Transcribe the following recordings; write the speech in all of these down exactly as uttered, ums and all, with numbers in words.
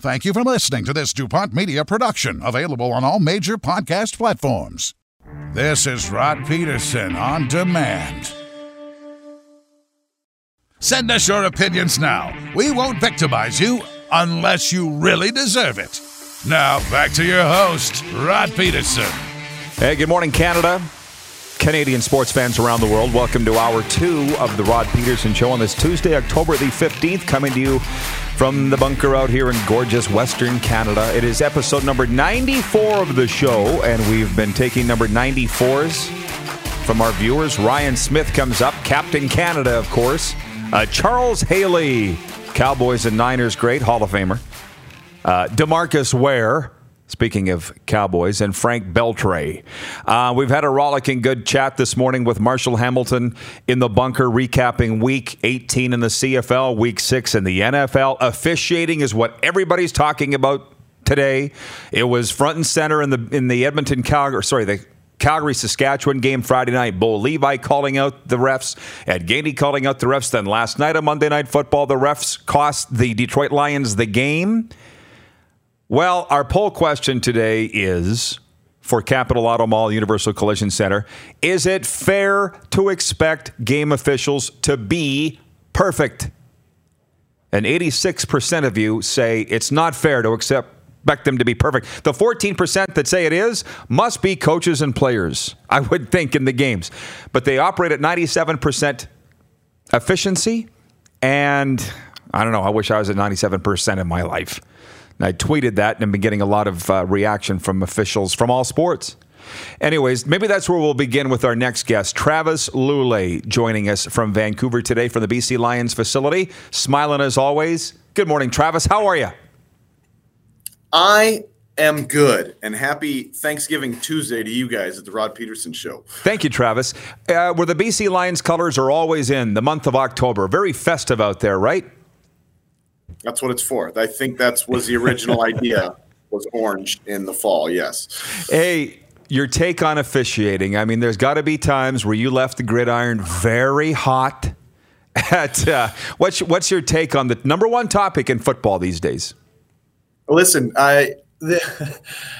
Thank you for listening to this DuPont Media production, available on all major podcast platforms. This is Rod Peterson on demand. Send us your opinions now. We won't victimize you unless you really deserve it. Now, back to your host, Rod Peterson. Hey, good morning, Canada. Canadian sports fans around the world. Welcome to hour two of the Rod Peterson Show on this Tuesday, October the fifteenth, coming to you from the bunker out here in gorgeous Western Canada. It is episode number ninety-four of the show, and we've been taking number ninety-fours from our viewers. Ryan Smith comes up, Captain Canada, of course. Uh, Charles Haley, Cowboys and Niners great, Hall of Famer. Uh, DeMarcus Ware, speaking of Cowboys, and Frank Beltray. Uh, we've had a rollicking good chat this morning with Marshall Hamilton in the bunker, recapping Week eighteen in the C F L, Week six in the N F L. Officiating is what everybody's talking about today. It was front and center in the in the Edmonton Calgary, sorry, the Calgary-Saskatchewan game Friday night. Bo Levi calling out the refs, Ed Gainey calling out the refs. Then last night on Monday Night Football, the refs cost the Detroit Lions the game. Well, our poll question today is, for Capital Auto Mall Universal Collision Center, is it fair to expect game officials to be perfect? And eighty-six percent of you say it's not fair to expect them to be perfect. The fourteen percent that say it is must be coaches and players, I would think, in the games. But they operate at ninety-seven percent efficiency, and I don't know, I wish I was at ninety-seven percent in my life. I tweeted that and I've been getting a lot of uh, reaction from officials from all sports. Anyways, maybe that's where we'll begin with our next guest, Travis Lulay, joining us from Vancouver today from the B C Lions facility. Smiling as always. Good morning, Travis. How are you? I am good, and happy Thanksgiving Tuesday to you guys at the Rod Peterson Show. Thank you, Travis. Uh, where the B C Lions colors are always in the month of October. Very festive out there, right? That's what it's for. I think that was the original idea, was orange in the fall, yes. Hey, your take on officiating. I mean, there's got to be times where you left the gridiron very hot. At uh, what's, what's your take on the number one topic in football these days? Listen, I the,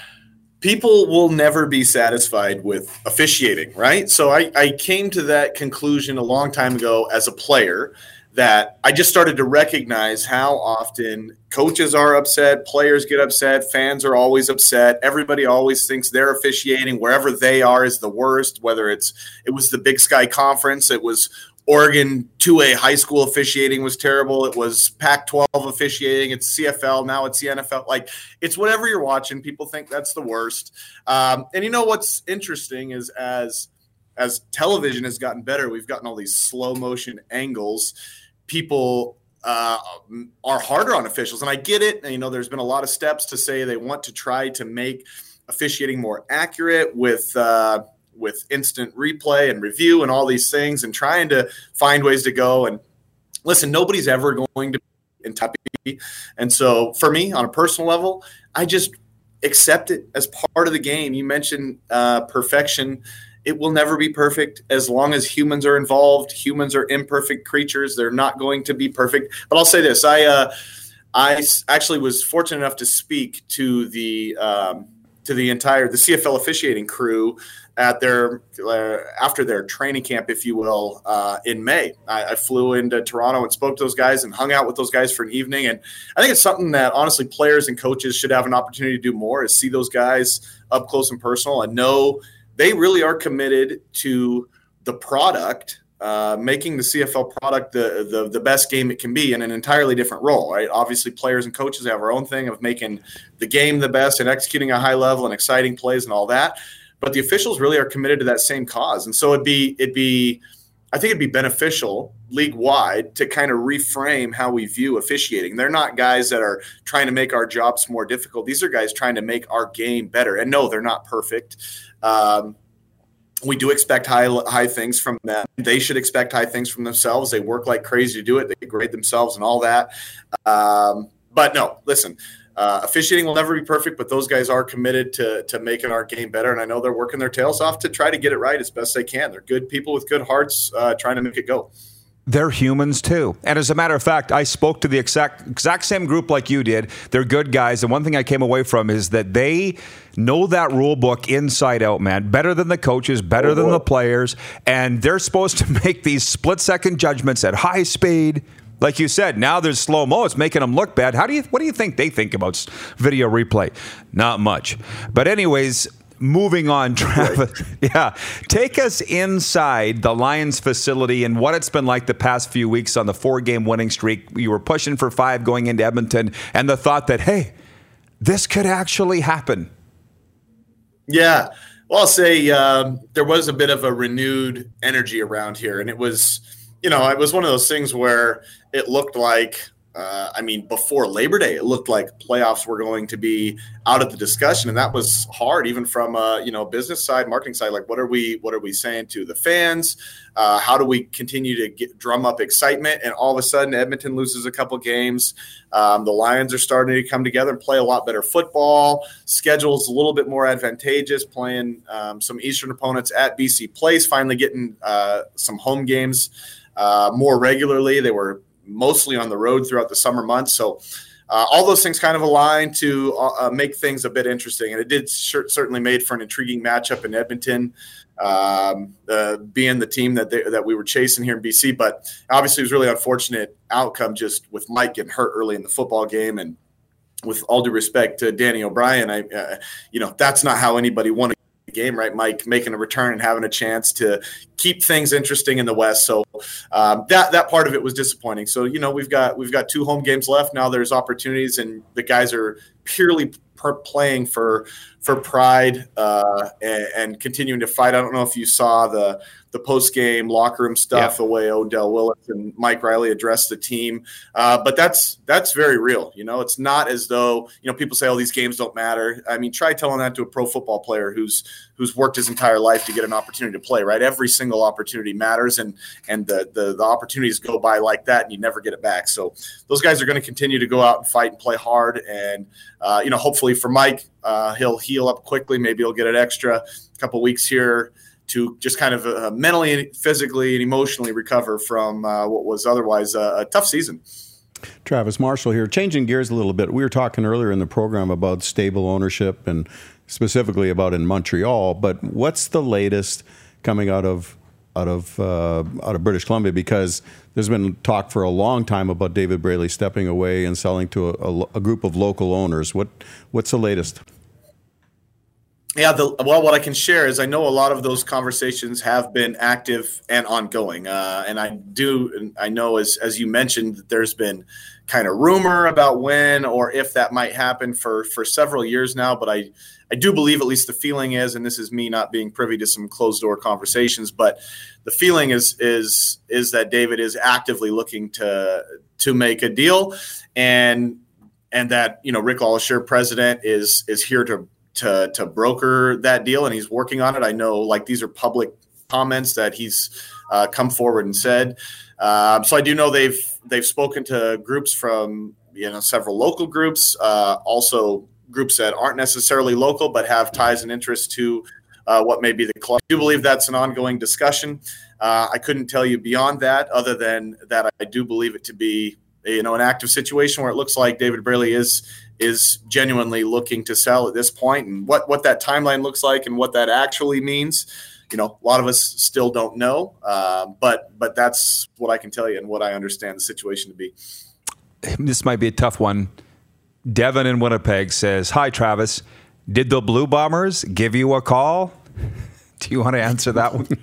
people will never be satisfied with officiating, right? So I, I came to that conclusion a long time ago as a player, that I just started to recognize how often coaches are upset, players get upset, fans are always upset. Everybody always thinks their officiating wherever they are is the worst, whether it's it was the Big Sky Conference, it was Oregon two A high school officiating was terrible, it was Pac twelve officiating, it's C F L, now it's the N F L. Like, it's whatever you're watching, people think that's the worst. Um, and you know what's interesting is as as television has gotten better, we've gotten all these slow motion angles. People uh, are harder on officials, and I get it. And, you know, there's been a lot of steps to say they want to try to make officiating more accurate with uh, with instant replay and review and all these things, and trying to find ways to go. And listen, nobody's ever going to be in top. And so, for me, on a personal level, I just accept it as part of the game. You mentioned uh, perfection. It will never be perfect as long as humans are involved. Humans are imperfect creatures. They're not going to be perfect. But I'll say this. I uh, I actually was fortunate enough to speak to the um, to the entire the C F L officiating crew at their uh, after their training camp, if you will, uh, in May. I, I flew into Toronto and spoke to those guys and hung out with those guys for an evening. And I think it's something that, honestly, players and coaches should have an opportunity to do more, is see those guys up close and personal and know – they really are committed to the product, uh, making the C F L product the, the the best game it can be in an entirely different role, right? Obviously, players and coaches have our own thing of making the game the best and executing a high level and exciting plays and all that. But the officials really are committed to that same cause. And so it'd be it'd be I think it'd be beneficial league-wide to kind of reframe how we view officiating. They're not guys that are trying to make our jobs more difficult. These are guys trying to make our game better. And no, they're not perfect. Um, we do expect high high things from them. They should expect high things from themselves. They work like crazy to do it. They grade themselves and all that. Um, but no, listen, uh, officiating will never be perfect, but those guys are committed to to making our game better. And I know they're working their tails off to try to get it right as best they can. They're good people with good hearts uh, trying to make it go. They're humans too. And as a matter of fact, I spoke to the exact exact same group like you did. They're good guys. And one thing I came away from is that they know that rule book inside out, man. Better than the coaches, better oh, than the players. And they're supposed to make these split-second judgments at high speed. Like you said, now there's slow-mo. It's making them look bad. How do you? What do you think they think about video replay? Not much. But anyways, moving on, Travis. Yeah, take us inside the Lions facility and what it's been like the past few weeks on the four-game winning streak. You were pushing for five going into Edmonton, and the thought that, hey, this could actually happen. Yeah. Well, I'll say um, there was a bit of a renewed energy around here, and it was, you know, it was one of those things where it looked like, uh, I mean, before Labor Day, it looked like playoffs were going to be out of the discussion, and that was hard, even from a, you know, business side, marketing side. Like, what are we, what are we saying to the fans? Uh, how do we continue to get, drum up excitement? And all of a sudden, Edmonton loses a couple games. Um, the Lions are starting to come together and play a lot better football. Schedule's a little bit more advantageous, playing um, some Eastern opponents at B C Place, finally getting uh, some home games uh, more regularly. They were mostly on the road throughout the summer months. So uh, all those things kind of align to uh, make things a bit interesting. And it did cer- certainly made for an intriguing matchup in Edmonton, um, uh, being the team that they, that we were chasing here in B C. But obviously it was really unfortunate outcome just with Mike getting hurt early in the football game. And with all due respect to Danny O'Brien, I, uh, you know, that's not how anybody won a game, right? Mike making a return and having a chance to keep things interesting in the West. So um, that that part of it was disappointing. So, you know, we've got we've got two home games left. Now there's opportunities, and the guys are purely per- playing for for pride uh, and, and continuing to fight. I don't know if you saw the the post game locker room stuff, yeah. the way Odell Willis and Mike Riley addressed the team. Uh, but that's that's very real. You know, it's not as though, you know, people say, oh, these games don't matter. I mean, try telling that to a pro football player who's who's worked his entire life to get an opportunity to play, right? Every single opportunity matters, and and the the, the opportunities go by like that, and you never get it back. So those guys are going to continue to go out and fight and play hard. And, uh, you know, hopefully for Mike, uh, he'll heal up quickly. Maybe he'll get an extra couple weeks here to just kind of uh, mentally, physically, and emotionally recover from uh, what was otherwise a, a tough season. Travis Marshall here. Changing gears a little bit. We were talking earlier in the program about stable ownership and specifically about in Montreal, but what's the latest coming out of out of uh, out of British Columbia? Because there's been talk for a long time about David Braley stepping away and selling to a, a, a group of local owners. What what's the latest? Yeah, the, well, what I can share is I know a lot of those conversations have been active and ongoing. Uh, and I do, I know as as you mentioned, that there's been kind of rumor about when or if that might happen for, for several years now. But I, I do believe, at least the feeling is, and this is me not being privy to some closed door conversations, but the feeling is is is that David is actively looking to to make a deal, and and that, you know, Rick Allisher, president, is is here to to to broker that deal, and he's working on it. I know, like, these are public comments that he's uh, come forward and said. Um, so I do know they've they've spoken to groups from, you know, several local groups, uh, also groups that aren't necessarily local but have ties and interests to uh, what may be the club. I do believe that's an ongoing discussion. Uh, I couldn't tell you beyond that, other than that I do believe it to be, you know, an active situation where it looks like David Braley is is genuinely looking to sell at this point. And what, what that timeline looks like and what that actually means, you know, a lot of us still don't know. Uh, but but that's what I can tell you and what I understand the situation to be. This might be a tough one. Devin in Winnipeg says, "Hi, Travis. Did the Blue Bombers give you a call?" Do you want to answer that one?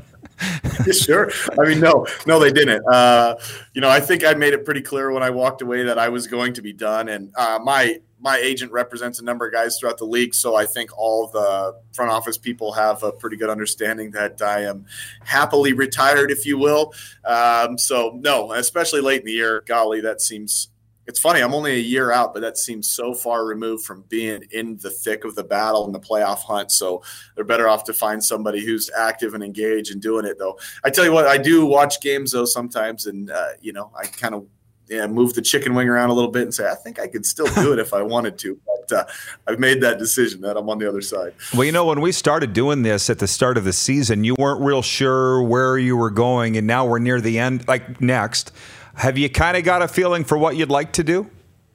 Sure. I mean, no, no, they didn't. Uh, you know, I think I made it pretty clear when I walked away that I was going to be done. And uh, my my agent represents a number of guys throughout the league, so I think all the front office people have a pretty good understanding that I am happily retired, if you will. Um, so, no, especially late in the year, golly, that seems – it's funny. I'm only a year out, but that seems so far removed from being in the thick of the battle and the playoff hunt. So they're better off to find somebody who's active and engaged and doing it, though. I tell you what, I do watch games, though, sometimes, and, uh, you know, I kind of yeah, move the chicken wing around a little bit and say, I think I could still do it if I wanted to. But but uh, I've made that decision that I'm on the other side. Well, you know, when we started doing this at the start of the season, you weren't real sure where you were going, and now we're near the end, like next. Have you kind of got a feeling for what you'd like to do?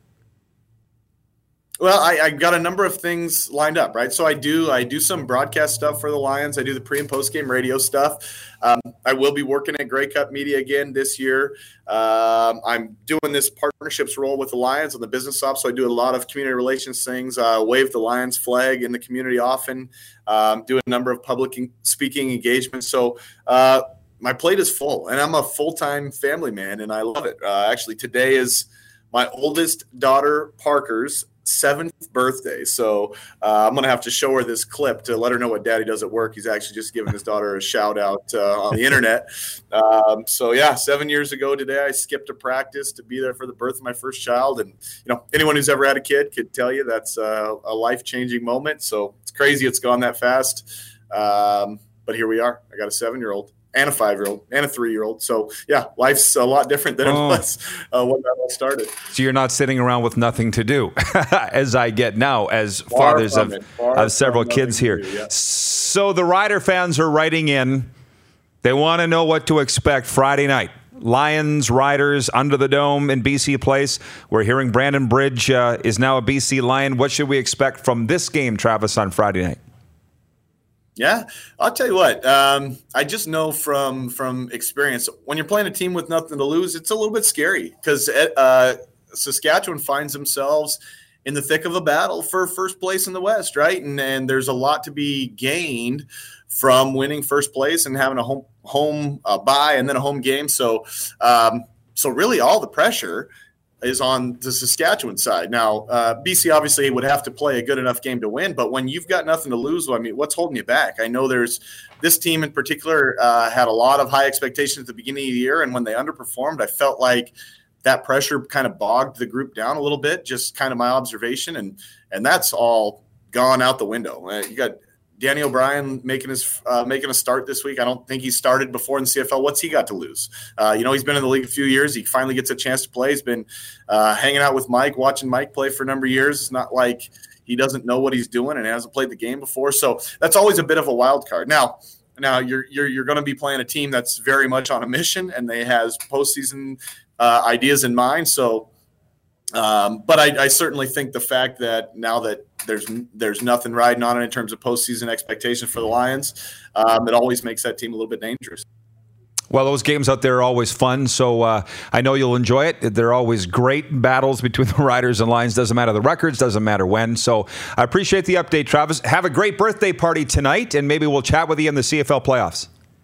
Well, I, I got a number of things lined up, right? So I do I do some broadcast stuff for the Lions. I do the pre and post game radio stuff. Um, I will be working at Grey Cup Media again this year. Um, I'm doing this partnerships role with the Lions on the business ops, so I do a lot of community relations things. Uh, wave the Lions flag in the community often. Um, do a number of public speaking engagements. So uh, my plate is full, and I'm a full-time family man, and I love it. Uh, actually, today is my oldest daughter, Parker's seventh birthday. So uh, I'm going to have to show her this clip to let her know what daddy does at work. He's actually just giving his daughter a shout out uh, on the internet. Um, so yeah, seven years ago today, I skipped a practice to be there for the birth of my first child. And, you know, anyone who's ever had a kid could tell you that's uh, a life-changing moment. So it's crazy it's gone that fast. Um, but here we are. I got a seven-year-old. And a five-year-old and a three-year-old. So, yeah, life's a lot different than oh. it was uh, when that all started. So you're not sitting around with nothing to do, as I get now, as Far fathers of, of several from kids here. Do, yeah. So the Rider fans are writing in. They want to know what to expect Friday night. Lions, Riders, under the dome in B C Place. We're hearing Brandon Bridge uh, is now a B C Lion. What should we expect from this game, Travis, on Friday night? Yeah, I'll tell you what. Um, I just know from from experience, when you're playing a team with nothing to lose, it's a little bit scary because uh, Saskatchewan finds themselves in the thick of a battle for first place in the West, right? And and there's a lot to be gained from winning first place and having a home home uh, bye and then a home game. So um, so really, all the pressure is on the Saskatchewan side. Now, uh, B C obviously would have to play a good enough game to win, but when you've got nothing to lose, I mean, what's holding you back? I know there's this team in particular uh, had a lot of high expectations at the beginning of the year, and when they underperformed, I felt like that pressure kind of bogged the group down a little bit, just kind of my observation, and and that's all gone out the window. Uh, you got Danny O'Brien making his uh, making a start this week. I don't think he started before in the C F L. What's he got to lose? Uh, you know, he's been in the league a few years. He finally gets a chance to play. He's been uh, hanging out with Mike, watching Mike play for a number of years. It's not like he doesn't know what he's doing and hasn't played the game before. So that's always a bit of a wild card. Now, now you're you're you're going to be playing a team that's very much on a mission, and they has postseason uh, ideas in mind. So. Um, but I, I certainly think the fact that now that there's there's nothing riding on it in terms of postseason expectations for the Lions, um, it always makes that team a little bit dangerous. Well, those games out there are always fun, so uh, I know you'll enjoy it. They're always great battles between the Riders and Lions. Doesn't matter the records, doesn't matter when. So I appreciate the update, Travis. Have a great birthday party tonight, and maybe we'll chat with you in the C F L playoffs.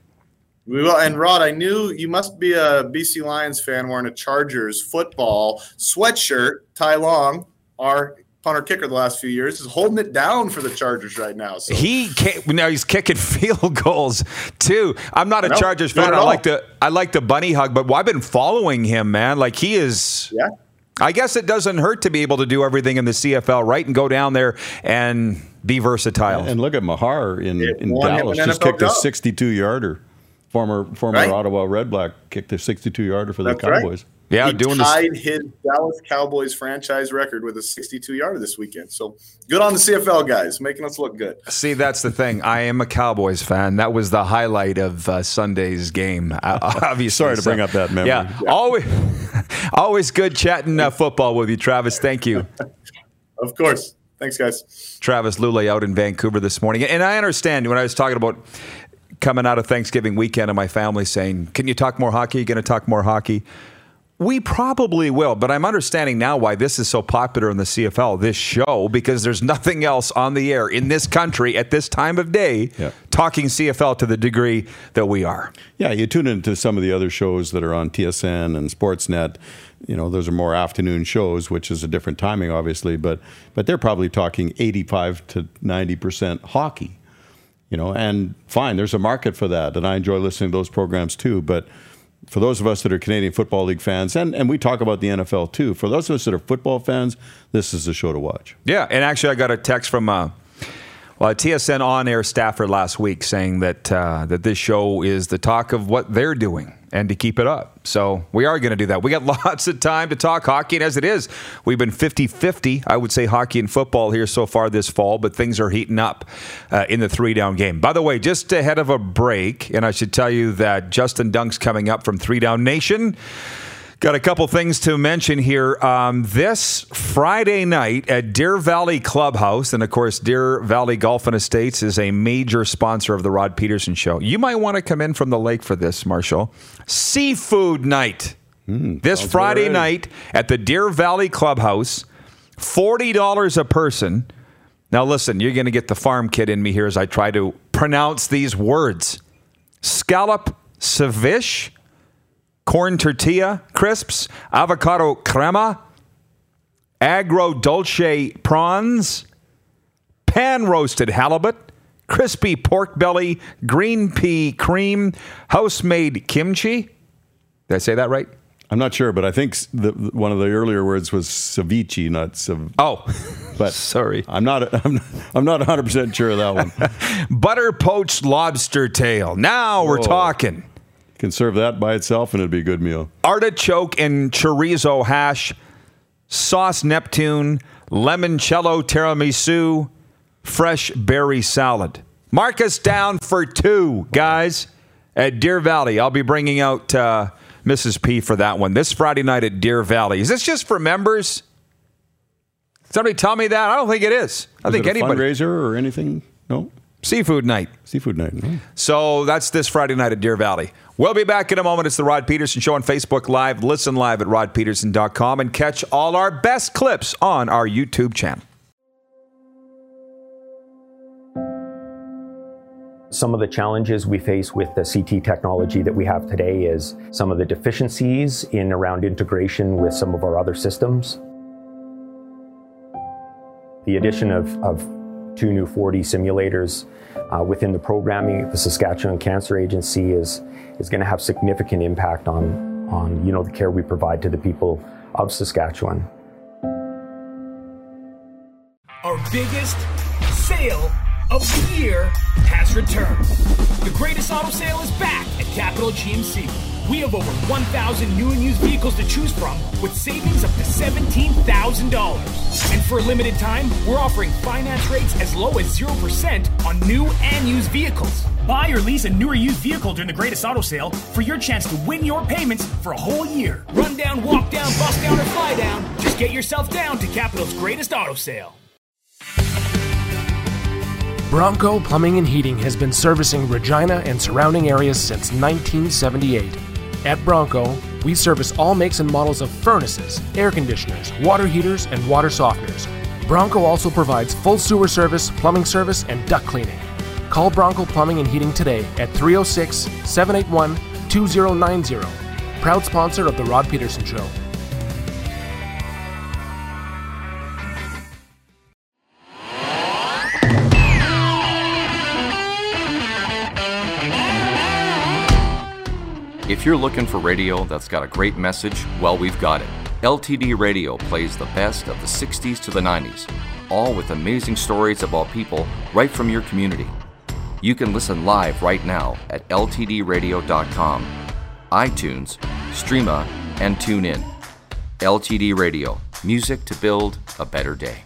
We will. And Rod, I knew you must be a B C Lions fan wearing a Chargers football sweatshirt. Ty Long, our punter kicker the last few years, is holding it down for the Chargers right now. So. He can't, now he's kicking field goals too. I'm not a no, Chargers fan. I like the I like the bunny hug, but I've been following him, man. Like he is. Yeah. I guess it doesn't hurt to be able to do everything in the C F L, right? And go down there and be versatile. And look at Mahar in, It in won him Dallas. an Just N F L kicked a job. sixty-two yarder. Former former Right. Ottawa Red Black kicked a sixty-two yarder for the That's right. Cowboys. Yeah, he doing this. tied his Dallas Cowboys franchise record with a sixty-two yarder this weekend. So good on the C F L guys, making us look good. See, that's the thing. I am a Cowboys fan. That was the highlight of uh, Sunday's game. Uh, obviously, Sorry to so- bring up that memory. Yeah, always, always good chatting uh, football with you, Travis. Thank you. Of course. Thanks, guys. Travis Lulay out in Vancouver this morning. And I understand when I was talking about coming out of Thanksgiving weekend and my family saying, can you talk more hockey? Are you going to talk more hockey? We probably will, but I'm understanding now why this is so popular in the C F L, this show, because there's nothing else on the air in this country at this time of day Yeah. talking C F L to the degree that we are. Yeah, you tune into some of the other shows that are on T S N and Sportsnet. You know, those are more afternoon shows, which is a different timing, obviously, but but they're probably talking eighty-five to ninety percent hockey. You know, and fine, there's a market for that, and I enjoy listening to those programs too. But for those of us that are Canadian Football League fans, and, and we talk about the N F L too, for those of us that are football fans, this is the show to watch. Yeah, and actually I got a text from uh, Well, a T S N on-air staffer last week saying that uh, that this show is the talk of what they're doing and to keep it up. So we are going to do that. We got lots of time to talk hockey, and as it is, we've been fifty-fifty, I would say, hockey and football here so far this fall, but things are heating up uh, in the three-down game. By the way, just ahead of a break, and I should tell you that Justin Dunk's coming up from Three Down Nation. Got a couple things to mention here. Um, this Friday night at Deer Valley Clubhouse, and of course, Deer Valley Golf and Estates is a major sponsor of the Rod Peterson Show. You might want to come in from the lake for this, Marshall. Seafood night. Mm, this Friday night at the Deer Valley Clubhouse, forty dollars a person. Now listen, you're going to get the farm kid in me here as I try to pronounce these words. Scallop ceviche, corn tortilla crisps, avocado crema, agro dulce prawns, pan-roasted halibut, crispy pork belly, green pea cream, house-made kimchi. Did I say that right? I'm not sure, but I think the, one of the earlier words was ceviche, not cev. Oh, but sorry. I'm not. I'm. I'm not one hundred percent sure of that one. Butter poached lobster tail. Now we're Whoa. talking. You can serve that by itself, and it'd be a good meal. Artichoke and chorizo hash, sauce Neptune, limoncello tiramisu, fresh berry salad. Mark us down for two, guys, at Deer Valley. I'll be bringing out uh, Missus P for that one this Friday night at Deer Valley. Is this just for members? Somebody tell me that. I don't think it is. I is think it a anybody. Fundraiser or anything? No. Seafood night. Seafood night. No. So that's this Friday night at Deer Valley. We'll be back in a moment. It's the Rod Peterson Show on Facebook Live. Listen live at rod peterson dot com and catch all our best clips on our YouTube channel. Some of the challenges we face with the C T technology that we have today is some of the deficiencies in around integration with some of our other systems. The addition of, of two new four D simulators uh, within the programming, the Saskatchewan Cancer Agency is is going to have significant impact on on you know the care we provide to the people of Saskatchewan. Our biggest sale of the year has returned. The greatest auto sale is back at Capital G M C. We have over one thousand new and used vehicles to choose from with savings up to seventeen thousand dollars. And for a limited time, we're offering finance rates as low as zero percent on new and used vehicles. Buy or lease a new or used vehicle during the greatest auto sale for your chance to win your payments for a whole year. Run down, walk down, bust down, or fly down. Just get yourself down to Capital's greatest auto sale. Bronco Plumbing and Heating has been servicing Regina and surrounding areas since nineteen seventy-eight. At Bronco, we service all makes and models of furnaces, air conditioners, water heaters, and water softeners. Bronco also provides full sewer service, plumbing service, and duct cleaning. Call Bronco Plumbing and Heating today at three oh six, seven eight one, two oh nine oh. Proud sponsor of The Rod Peterson Show. If you're looking for radio that's got a great message, well, we've got it. L T D Radio plays the best of the sixties to the nineties, all with amazing stories about people right from your community. You can listen live right now at L T D radio dot com, iTunes, Streama, and tune in. L T D Radio, music to build a better day.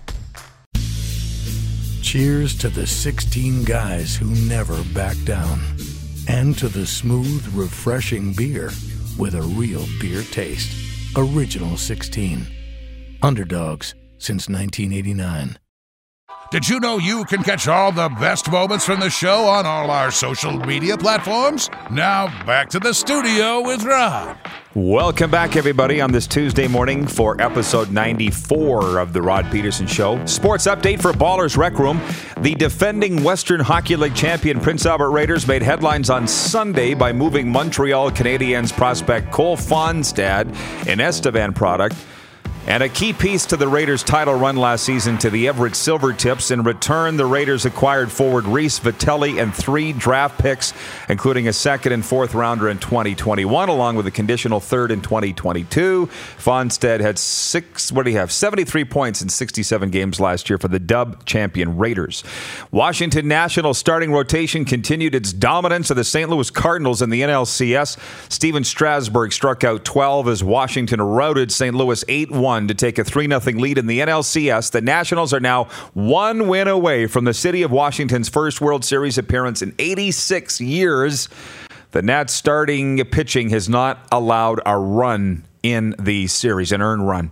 Cheers to the sixteen guys who never back down. And to the smooth, refreshing beer with a real beer taste. Original sixteen. Underdogs since nineteen eighty-nine. Did you know you can catch all the best moments from the show on all our social media platforms? Now back to the studio with Rod. Welcome back, everybody, on this Tuesday morning for episode ninety-four of the Rod Peterson Show. Sports update for Ballers Rec Room. The defending Western Hockey League champion Prince Albert Raiders made headlines on Sunday by moving Montreal Canadiens prospect Cole Fonstad, an Estevan product, And a key piece to the Raiders' title run last season to the Everett Silvertips. In return, the Raiders acquired forward Reese Vitelli and three draft picks, including a second and fourth rounder in twenty twenty-one, along with a conditional third in twenty twenty-two. Fonstad had six, what do you have, seventy-three points in sixty-seven games last year for the Dub champion Raiders. Washington Nationals starting rotation continued its dominance of the Saint Louis Cardinals in the N L C S. Steven Strasburg struck out twelve as Washington routed Saint Louis eight one to take a three nothing lead in the N L C S. The Nationals are now one win away from the city of Washington's first World Series appearance in eighty-six years. The Nats starting pitching has not allowed a run in the series, an earned run.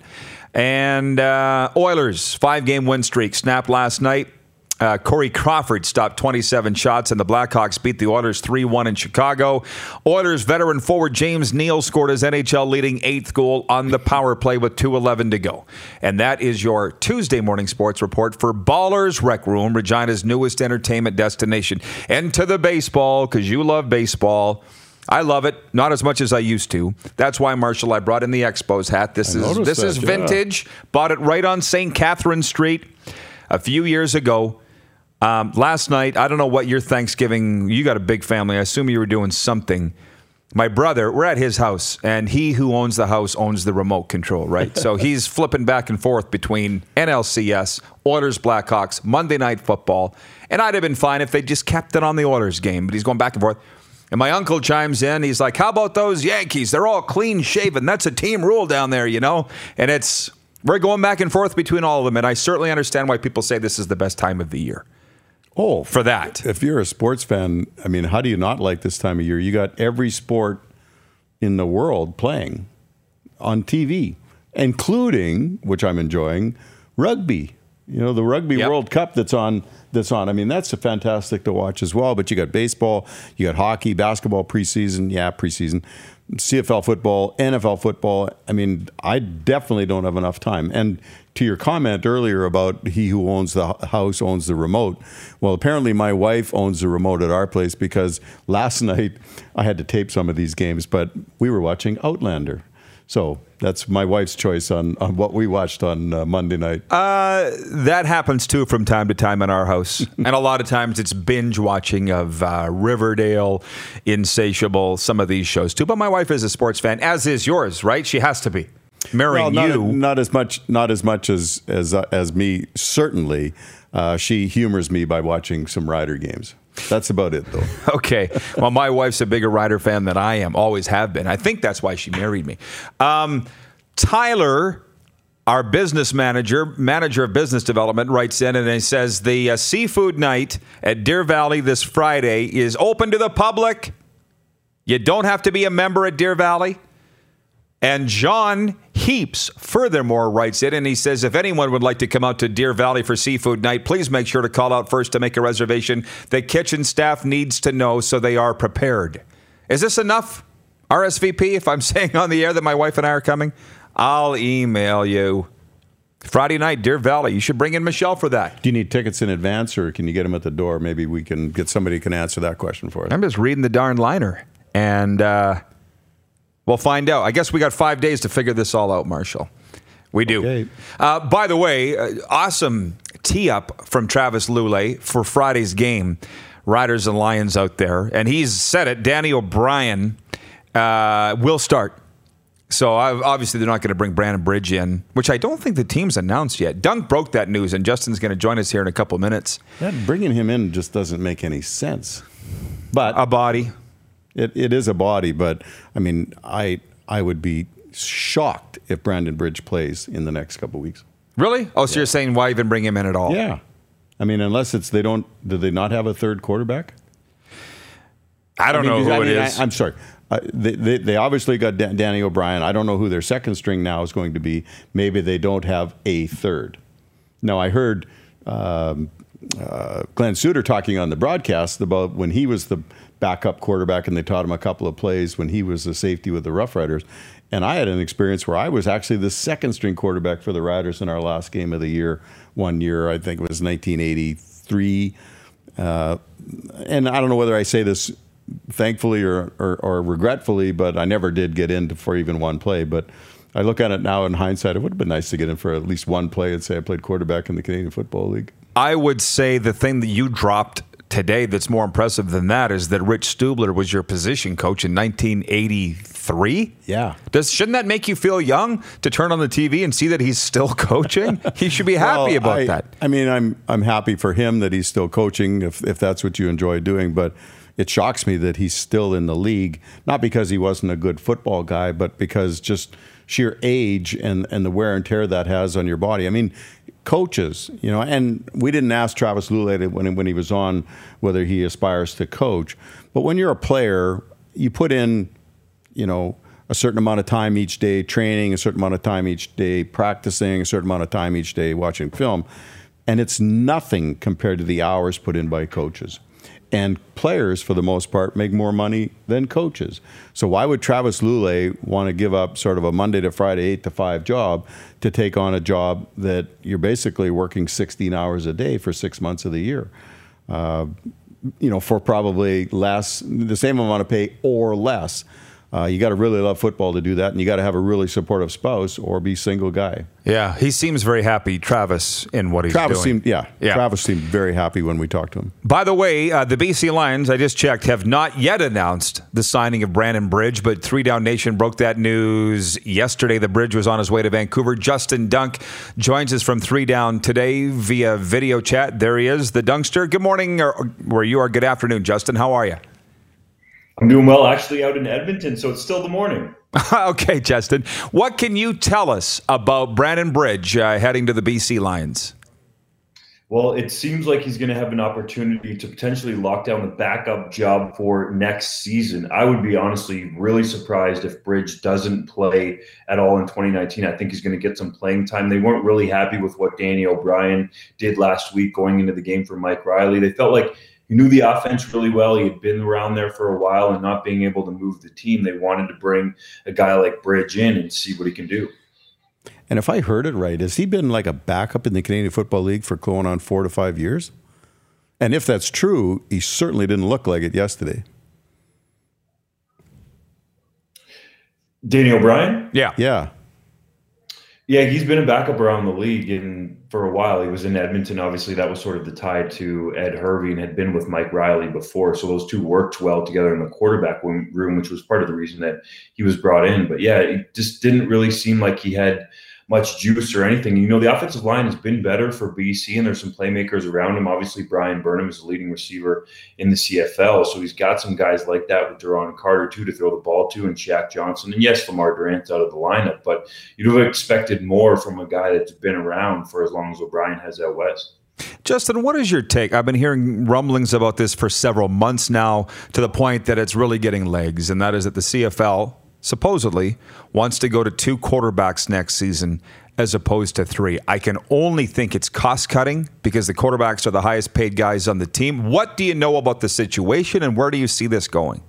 And uh, Oilers, five-game win streak snapped last night. Uh, Corey Crawford stopped twenty-seven shots, and the Blackhawks beat the Oilers three one in Chicago. Oilers veteran forward James Neal scored his N H L-leading eighth goal on the power play with two eleven to go. And that is your Tuesday morning sports report for Ballers Rec Room, Regina's newest entertainment destination. And to the baseball, because you love baseball. I love it, not as much as I used to. That's why, Marshall, I brought in the Expos hat. This I is this that, is yeah. vintage. Bought it right on Saint Catherine Street a few years ago. Um, last night, I don't know what your Thanksgiving, you got a big family. I assume you were doing something. My brother, we're at his house, and he who owns the house owns the remote control, right? So he's flipping back and forth between N L C S, Oilers, Blackhawks, Monday Night Football. And I'd have been fine if they just kept it on the Oilers game, but he's going back and forth. And my uncle chimes in. He's like, how about those Yankees? They're all clean shaven. That's a team rule down there, you know? And it's, we're going back and forth between all of them. And I certainly understand why people say this is the best time of the year. Oh, for that. If you're a sports fan, I mean, how do you not like this time of year? You got every sport in the world playing on T V, including, which I'm enjoying, rugby. You know, the Rugby yep. World Cup that's on. That's on. I mean, that's fantastic to watch as well. But you got baseball, you got hockey, basketball preseason. Yeah, preseason. C F L football, N F L football. I mean, I definitely don't have enough time. And to your comment earlier about he who owns the house owns the remote, well, apparently my wife owns the remote at our place because last night I had to tape some of these games, but we were watching Outlander. So that's my wife's choice on, on what we watched on uh, Monday night. Uh, that happens, too, from time to time in our house. And a lot of times it's binge watching of uh, Riverdale, Insatiable, some of these shows, too. But my wife is a sports fan, as is yours, right? She has to be. Marrying well, not, you. Not as much Not as much as, as, uh, as me, certainly. Uh, she humors me by watching some Rider games. That's about it, though. Okay. Well, my wife's a bigger Rider fan than I am. Always have been. I think that's why she married me. Um, Tyler, our business manager, manager of business development, writes in and he says the uh, seafood night at Deer Valley this Friday is open to the public. You don't have to be a member at Deer Valley. And John Heaps furthermore writes in, and he says, if anyone would like to come out to Deer Valley for seafood night, please make sure to call out first to make a reservation. The kitchen staff needs to know so they are prepared. Is this enough, R S V P, if I'm saying on the air that my wife and I are coming? I'll email you. Friday night, Deer Valley. You should bring in Michelle for that. Do you need tickets in advance, or can you get them at the door? Maybe we can get somebody who can answer that question for us. I'm just reading the darn liner, and uh, we'll find out. I guess we got five days to figure this all out, Marshall. We do. Okay. Uh, by the way, uh, awesome tee-up from Travis Lulay for Friday's game. Riders and Lions out there. And he's said it. Danny O'Brien uh, will start. So obviously they're not going to bring Brandon Bridge in, which I don't think the team's announced yet. Dunk broke that news, and Justin's going to join us here in a couple minutes. That bringing him in just doesn't make any sense. But a body. It it is a body, but I mean, I I would be shocked if Brandon Bridge plays in the next couple of weeks. Really? Oh, so yeah. You're saying why even bring him in at all? Yeah. I mean, unless it's they don't do they not have a third quarterback? I don't I mean, know who I mean, it is. I, I'm sorry. Uh, they, they they obviously got Dan, Danny O'Brien. I don't know who their second string now is going to be. Maybe they don't have a third. Now, I heard um, uh, Glenn Suter talking on the broadcast about when he was the backup quarterback and they taught him a couple of plays when he was the safety with the Rough Riders. And I had an experience where I was actually the second string quarterback for the Riders in our last game of the year. One year, I think it was nineteen eighty-three. Uh, and I don't know whether I say this thankfully or, or, or regretfully, but I never did get in for even one play. But I look at it now in hindsight, it would have been nice to get in for at least one play and say I played quarterback in the Canadian Football League. I would say the thing that you dropped today that's more impressive than that is that Rich Stubler was your position coach in nineteen eighty-three. Yeah. Does shouldn't that make you feel young to turn on the T V and see that he's still coaching? He should be happy well, about I, that. I mean, I'm I'm happy for him that he's still coaching if if that's what you enjoy doing, but it shocks me that he's still in the league, not because he wasn't a good football guy, but because just sheer age and and the wear and tear that has on your body. I mean, coaches, you know, and we didn't ask Travis Lulay when when he was on whether he aspires to coach, but when you're a player, you put in, you know, a certain amount of time each day training, a certain amount of time each day practicing, a certain amount of time each day watching film, and it's nothing compared to the hours put in by coaches. And players, for the most part, make more money than coaches. So why would Travis Lulay want to give up sort of a Monday to Friday, eight to five job to take on a job that you're basically working sixteen hours a day for six months of the year? Uh, you know, for probably less, the same amount of pay or less. Uh, you got to really love football to do that, and you got to have a really supportive spouse or be single guy. Yeah, he seems very happy, Travis, in what he's Travis doing. Seemed, yeah, yeah, Travis seemed very happy when we talked to him. By the way, uh, the B C Lions, I just checked, have not yet announced the signing of Brandon Bridge, but Three Down Nation broke that news yesterday. The Bridge was on his way to Vancouver. Justin Dunk joins us from Three Down today via video chat. There he is, the Dunkster. Good morning, or where you are. Good afternoon, Justin. How are you? I'm doing well, actually, out in Edmonton, so it's still the morning. Okay, Justin. What can you tell us about Brandon Bridge uh, heading to the B C Lions? Well, it seems like he's going to have an opportunity to potentially lock down the backup job for next season. I would be honestly really surprised if Bridge doesn't play at all in twenty nineteen. I think he's going to get some playing time. They weren't really happy with what Danny O'Brien did last week going into the game for Mike Riley. They felt like he knew the offense really well. He had been around there for a while, and not being able to move the team, they wanted to bring a guy like Bridge in and see what he can do. And if I heard it right, has he been like a backup in the Canadian Football League for going on four to five years? And if that's true, he certainly didn't look like it yesterday. Danny O'Brien? Yeah. Yeah. Yeah, he's been a backup around the league and for a while. He was in Edmonton. Obviously, that was sort of the tie to Ed Hervey and had been with Mike Riley before. So those two worked well together in the quarterback room, which was part of the reason that he was brought in. But yeah, it just didn't really seem like he had much juice or anything. You know, the offensive line has been better for B C, and there's some playmakers around him. Obviously, Brian Burnham is the leading receiver in the C F L, so he's got some guys like that with Duron Carter, too, to throw the ball to, and Shaq Johnson. And yes, Lamar Durant's out of the lineup, but you'd have expected more from a guy that's been around for as long as O'Brien has out west. Justin, what is your take? I've been hearing rumblings about this for several months now, to the point that it's really getting legs, and that is that the C F L supposedly wants to go to two quarterbacks next season as opposed to three. I can only think it's cost cutting because the quarterbacks are the highest paid guys on the team. What do you know about the situation, and where do you see this going?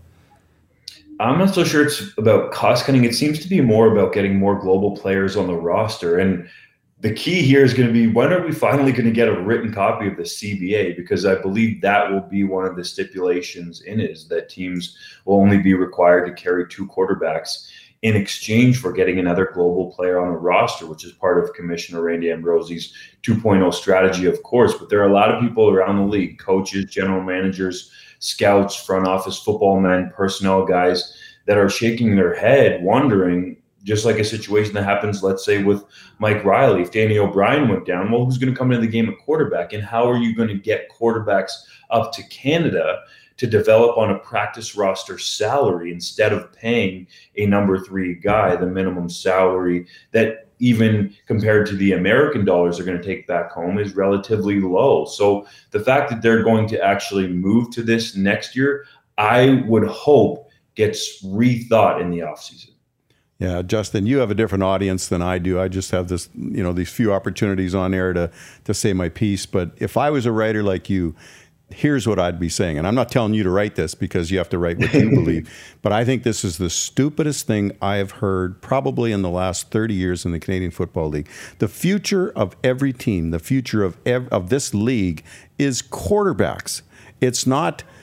I'm not so sure it's about cost cutting. It seems to be more about getting more global players on the roster. And the key here is going to be, when are we finally going to get a written copy of the C B A? Because I believe that will be one of the stipulations in it, is that teams will only be required to carry two quarterbacks in exchange for getting another global player on the roster, which is part of Commissioner Randy Ambrosie's two point oh strategy, of course. But there are a lot of people around the league, coaches, general managers, scouts, front office, football men, personnel guys, that are shaking their head wondering, just like a situation that happens, let's say, with Mike Riley. If Danny O'Brien went down, well, who's going to come into the game at quarterback? And how are you going to get quarterbacks up to Canada to develop on a practice roster salary instead of paying a number three guy the minimum salary that, even compared to the American dollars they're going to take back home, is relatively low? So the fact that they're going to actually move to this next year, I would hope gets rethought in the offseason. Yeah, Justin, you have a different audience than I do. I just have this, you know, these few opportunities on air to to say my piece. But if I was a writer like you, here's what I'd be saying. And I'm not telling you to write this because you have to write what you believe. But I think this is the stupidest thing I have heard probably in the last thirty years in the Canadian Football League. The future of every team, the future of ev- of this league is quarterbacks. It's not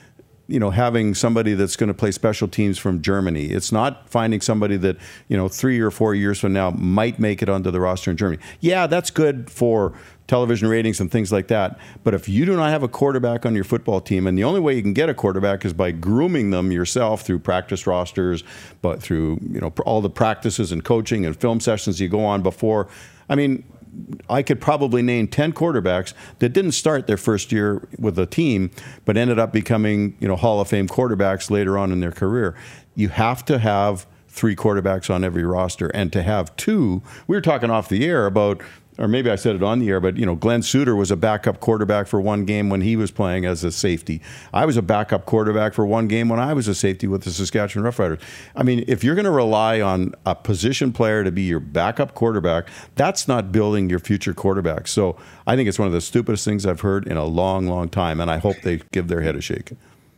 you know, having somebody that's going to play special teams from Germany. It's not finding somebody that, you know, three or four years from now might make it onto the roster in Germany. Yeah, that's good for television ratings and things like that. But if you do not have a quarterback on your football team, and the only way you can get a quarterback is by grooming them yourself through practice rosters, but through, you know, all the practices and coaching and film sessions you go on before. I mean, I could probably name ten quarterbacks that didn't start their first year with a team, but ended up becoming, you know, Hall of Fame quarterbacks later on in their career. You have to have three quarterbacks on every roster, and to have two, we were talking off the air about, or maybe I said it on the air, but, you know, Glenn Suter was a backup quarterback for one game when he was playing as a safety. I was a backup quarterback for one game when I was a safety with the Saskatchewan Roughriders. I mean, if you're going to rely on a position player to be your backup quarterback, that's not building your future quarterback. So I think it's one of the stupidest things I've heard in a long, long time, and I hope they give their head a shake.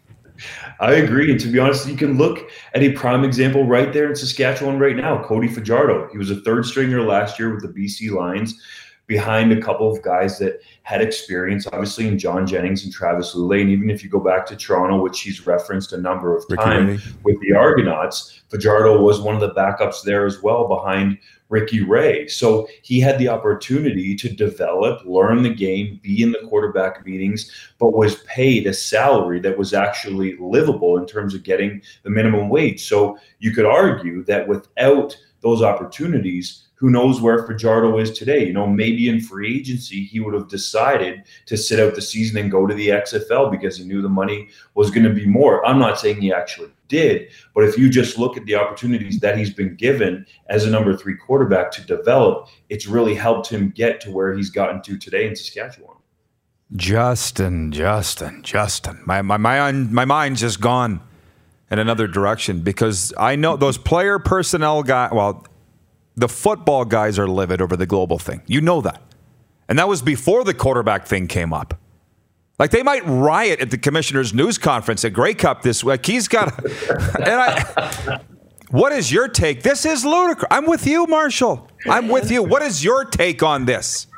I agree. And to be honest, you can look at a prime example right there in Saskatchewan right now, Cody Fajardo. He was a third stringer last year with the B C Lions, behind a couple of guys that had experience, obviously, in John Jennings and Travis Lulay. And even if you go back to Toronto, which he's referenced a number of times with the Argonauts, Fajardo was one of the backups there as well behind Ricky Ray. So he had the opportunity to develop, learn the game, be in the quarterback meetings, but was paid a salary that was actually livable in terms of getting the minimum wage. So you could argue that without those opportunities, who knows where Fajardo is today? You know, maybe in free agency, he would have decided to sit out the season and go to the X F L because he knew the money was going to be more. I'm not saying he actually did, but if you just look at the opportunities that he's been given as a number three quarterback to develop, it's really helped him get to where he's gotten to today in Saskatchewan. Justin, Justin, Justin. My my my my mind's just gone in another direction because I know those player personnel guys. Well, the football guys are livid over the global thing. You know that. And that was before the quarterback thing came up. Like, they might riot at the commissioner's news conference at Grey Cup this week. He's got a, and I, what is your take? This is ludicrous. I'm with you, Marshall. I'm with you. What is your take on this?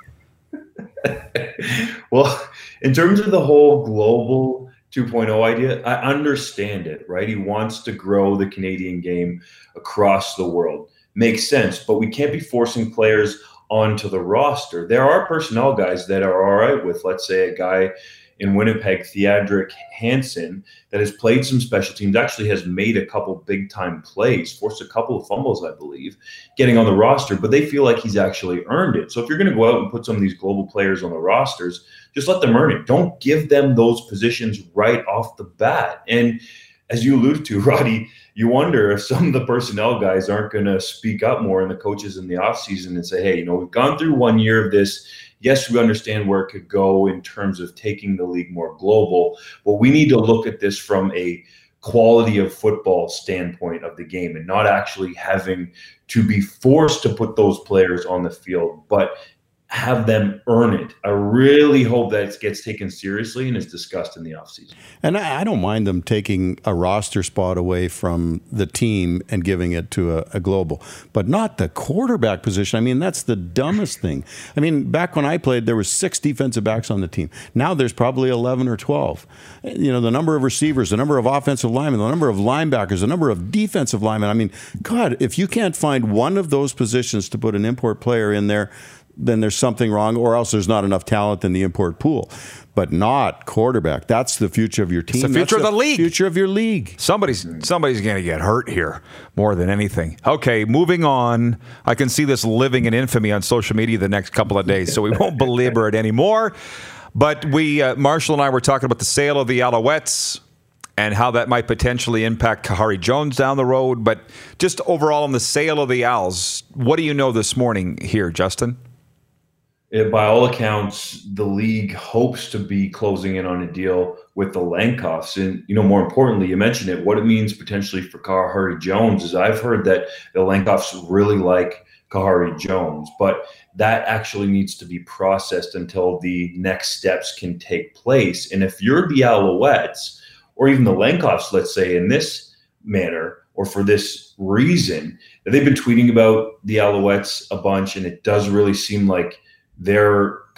Well, in terms of the whole global two point oh idea, I understand it, right? He wants to grow the Canadian game across the world. Makes sense, but we can't be forcing players onto the roster. There are personnel guys that are all right with, let's say, a guy in Winnipeg, Theodric Hansen, that has played some special teams, actually has made a couple big-time plays, forced a couple of fumbles, I believe, getting on the roster, but they feel like he's actually earned it. So if you're going to go out and put some of these global players on the rosters, just let them earn it. Don't give them those positions right off the bat. And as you alluded to, Roddy, you wonder if some of the personnel guys aren't going to speak up more, and the coaches in the offseason, and say, hey, you know, we've gone through one year of this. Yes, we understand where it could go in terms of taking the league more global, but we need to look at this from a quality of football standpoint of the game and not actually having to be forced to put those players on the field, but have them earn it. I really hope that it gets taken seriously and is discussed in the offseason. And I, I don't mind them taking a roster spot away from the team and giving it to a, a global, but not the quarterback position. I mean, that's the dumbest thing. I mean, back when I played, there was six defensive backs on the team. Now there's probably eleven or twelve. You know, the number of receivers, the number of offensive linemen, the number of linebackers, the number of defensive linemen. I mean, God, if you can't find one of those positions to put an import player in there, then there's something wrong, or else there's not enough talent in the import pool. But not quarterback. That's the future of your team. It's the future That's of the league. Future of your league. Somebody's somebody's going to get hurt here more than anything. Okay, moving on. I can see this living in infamy on social media the next couple of days, so we won't belabor it anymore. But we, uh, Marshall and I were talking about the sale of the Alouettes and how that might potentially impact Kahari Jones down the road. But just overall on the sale of the Owls, what do you know this morning here, Justin? It, by all accounts, the league hopes to be closing in on a deal with the Lankoffs. And, you know, more importantly, you mentioned it, what it means potentially for Kahari Jones is I've heard that the Lankoffs really like Kahari Jones, but that actually needs to be processed until the next steps can take place. And if you're the Alouettes or even the Lankoffs, let's say in this manner or for this reason, they've been tweeting about the Alouettes a bunch, and it does really seem like they're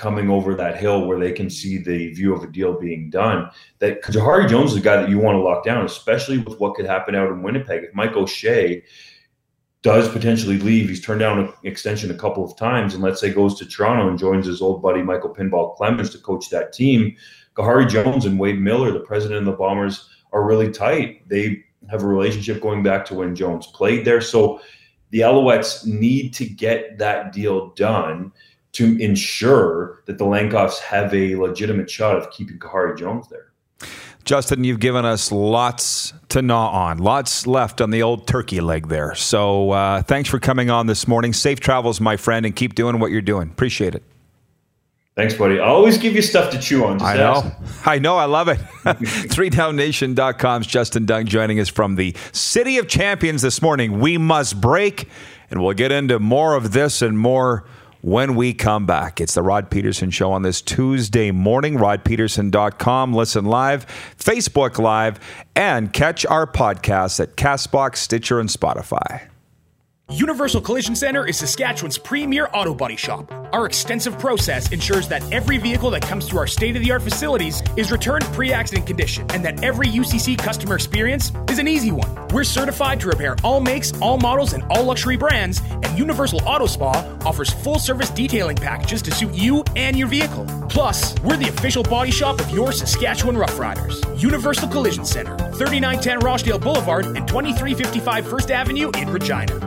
coming over that hill where they can see the view of a deal being done. That Jahari Jones is a guy that you want to lock down, especially with what could happen out in Winnipeg. If Mike O'Shea does potentially leave, he's turned down an extension a couple of times, and let's say goes to Toronto and joins his old buddy Michael Pinball Clemens to coach that team. Jahari Jones and Wade Miller, the president of the Bombers, are really tight. They have a relationship going back to when Jones played there. So the Alouettes need to get that deal done to ensure that the Lankoffs have a legitimate shot of keeping Jahari Jones there. Justin, you've given us lots to gnaw on, lots left on the old turkey leg there. So uh, thanks for coming on this morning. Safe travels, my friend, and keep doing what you're doing. Appreciate it. Thanks, buddy. I'll always give you stuff to chew on. Just I know. ask. I know. I love it. three down nation dot com's Justin Dung joining us from the City of Champions this morning. We must break, and we'll get into more of this and more when we come back. It's the Rod Peterson Show on this Tuesday morning. rod peterson dot com. Listen live, Facebook Live, and catch our podcasts at CastBox, Stitcher, and Spotify. Universal Collision Center is Saskatchewan's premier auto body shop. Our extensive process ensures that every vehicle that comes through our state-of-the-art facilities is returned pre-accident condition, and that every U C C customer experience is an easy one. We're certified to repair all makes, all models, and all luxury brands, and Universal Auto Spa offers full-service detailing packages to suit you and your vehicle. Plus, we're the official body shop of your Saskatchewan Rough Riders. Universal Collision Center, thirty-nine ten Rochdale Boulevard and twenty-three fifty-five First Avenue in Regina.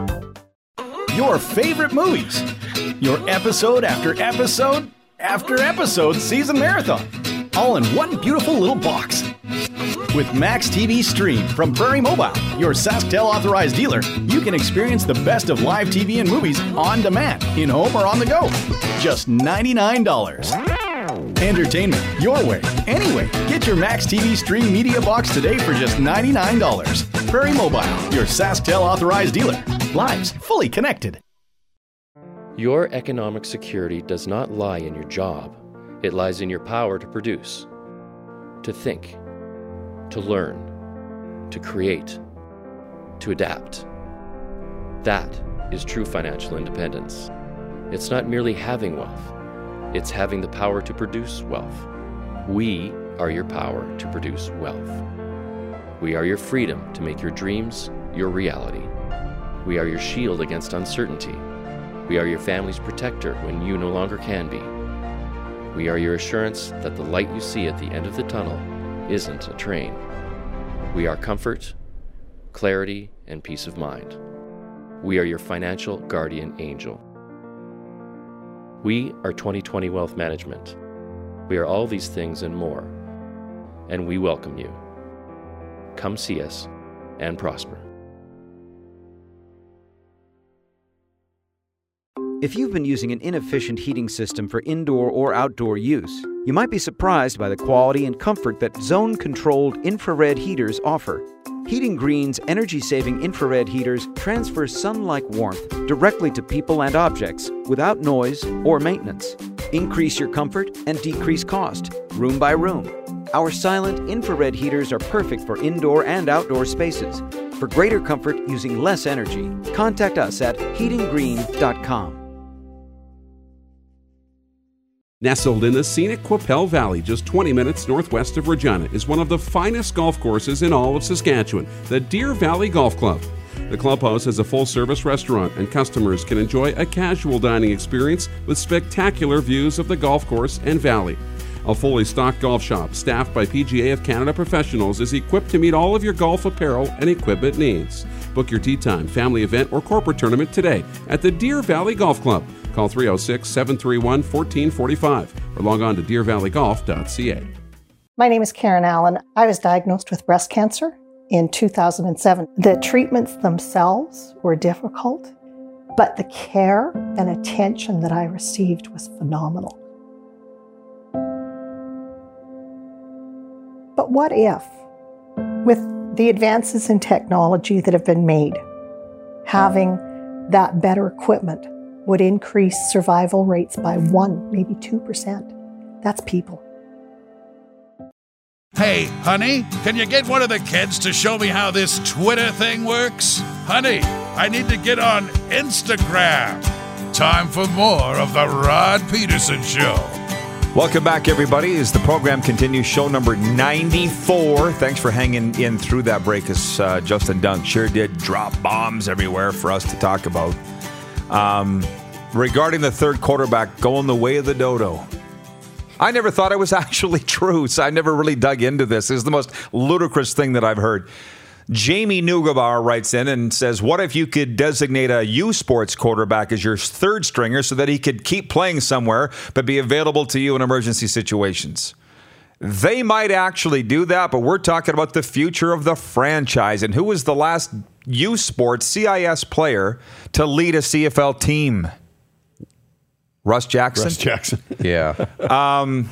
Your favorite movies. Your episode after episode after episode season marathon. All in one beautiful little box. With Max T V Stream from Prairie Mobile, your SaskTel authorized dealer, you can experience the best of live T V and movies on demand, in-home or on the go. Just ninety-nine dollars. Entertainment your way, anyway. Get your Max T V Stream media box today for just ninety-nine dollars. Prairie Mobile, your SaskTel authorized dealer. Lives fully connected. Your economic security does not lie in your job. It lies in your power to produce, to think, to learn, to create, to adapt. That is true financial independence. It's not merely having wealth. It's having the power to produce wealth. We are your power to produce wealth. We are your freedom to make your dreams your reality. We are your shield against uncertainty. We are your family's protector when you no longer can be. We are your assurance that the light you see at the end of the tunnel isn't a train. We are comfort, clarity, and peace of mind. We are your financial guardian angel. We are twenty twenty Wealth Management. We are all these things and more, and we welcome you. Come see us and prosper. If you've been using an inefficient heating system for indoor or outdoor use, you might be surprised by the quality and comfort that zone-controlled infrared heaters offer. Heating Green's energy-saving infrared heaters transfer sun-like warmth directly to people and objects without noise or maintenance. Increase your comfort and decrease cost, room by room. Our silent infrared heaters are perfect for indoor and outdoor spaces. For greater comfort using less energy, contact us at heating green dot com. Nestled in the scenic Qu'Appelle Valley, just twenty minutes northwest of Regina, is one of the finest golf courses in all of Saskatchewan, the Deer Valley Golf Club. The clubhouse has a full-service restaurant, and customers can enjoy a casual dining experience with spectacular views of the golf course and valley. A fully stocked golf shop, staffed by P G A of Canada professionals, is equipped to meet all of your golf apparel and equipment needs. Book your tee time, family event, or corporate tournament today at the Deer Valley Golf Club. Call three oh six, seven three one, one four four five or log on to deer valley golf dot c a. My name is Karen Allen. I was diagnosed with breast cancer in two thousand seven. The treatments themselves were difficult, but the care and attention that I received was phenomenal. But what if, with the advances in technology that have been made, having that better equipment would increase survival rates by one, maybe two percent? That's people. Hey, honey, can you get one of the kids to show me how this Twitter thing works? Honey, I need to get on Instagram. Time for more of the Rod Peterson Show. Welcome back, everybody, as the program continues. Show number ninety-four. Thanks for hanging in through that break, as uh, Justin Dunk sure did drop bombs everywhere for us to talk about. Um, regarding the third quarterback going the way of the dodo, I never thought it was actually true, so I never really dug into this. This is the most ludicrous thing that I've heard. Jamie Nugebauer writes in and says, what if you could designate a U Sports quarterback as your third stringer so that he could keep playing somewhere but be available to you in emergency situations? They might actually do that, but we're talking about the future of the franchise. And who was the last U Sports C I S player to lead a C F L team? Russ Jackson? Russ Jackson. Yeah. Um...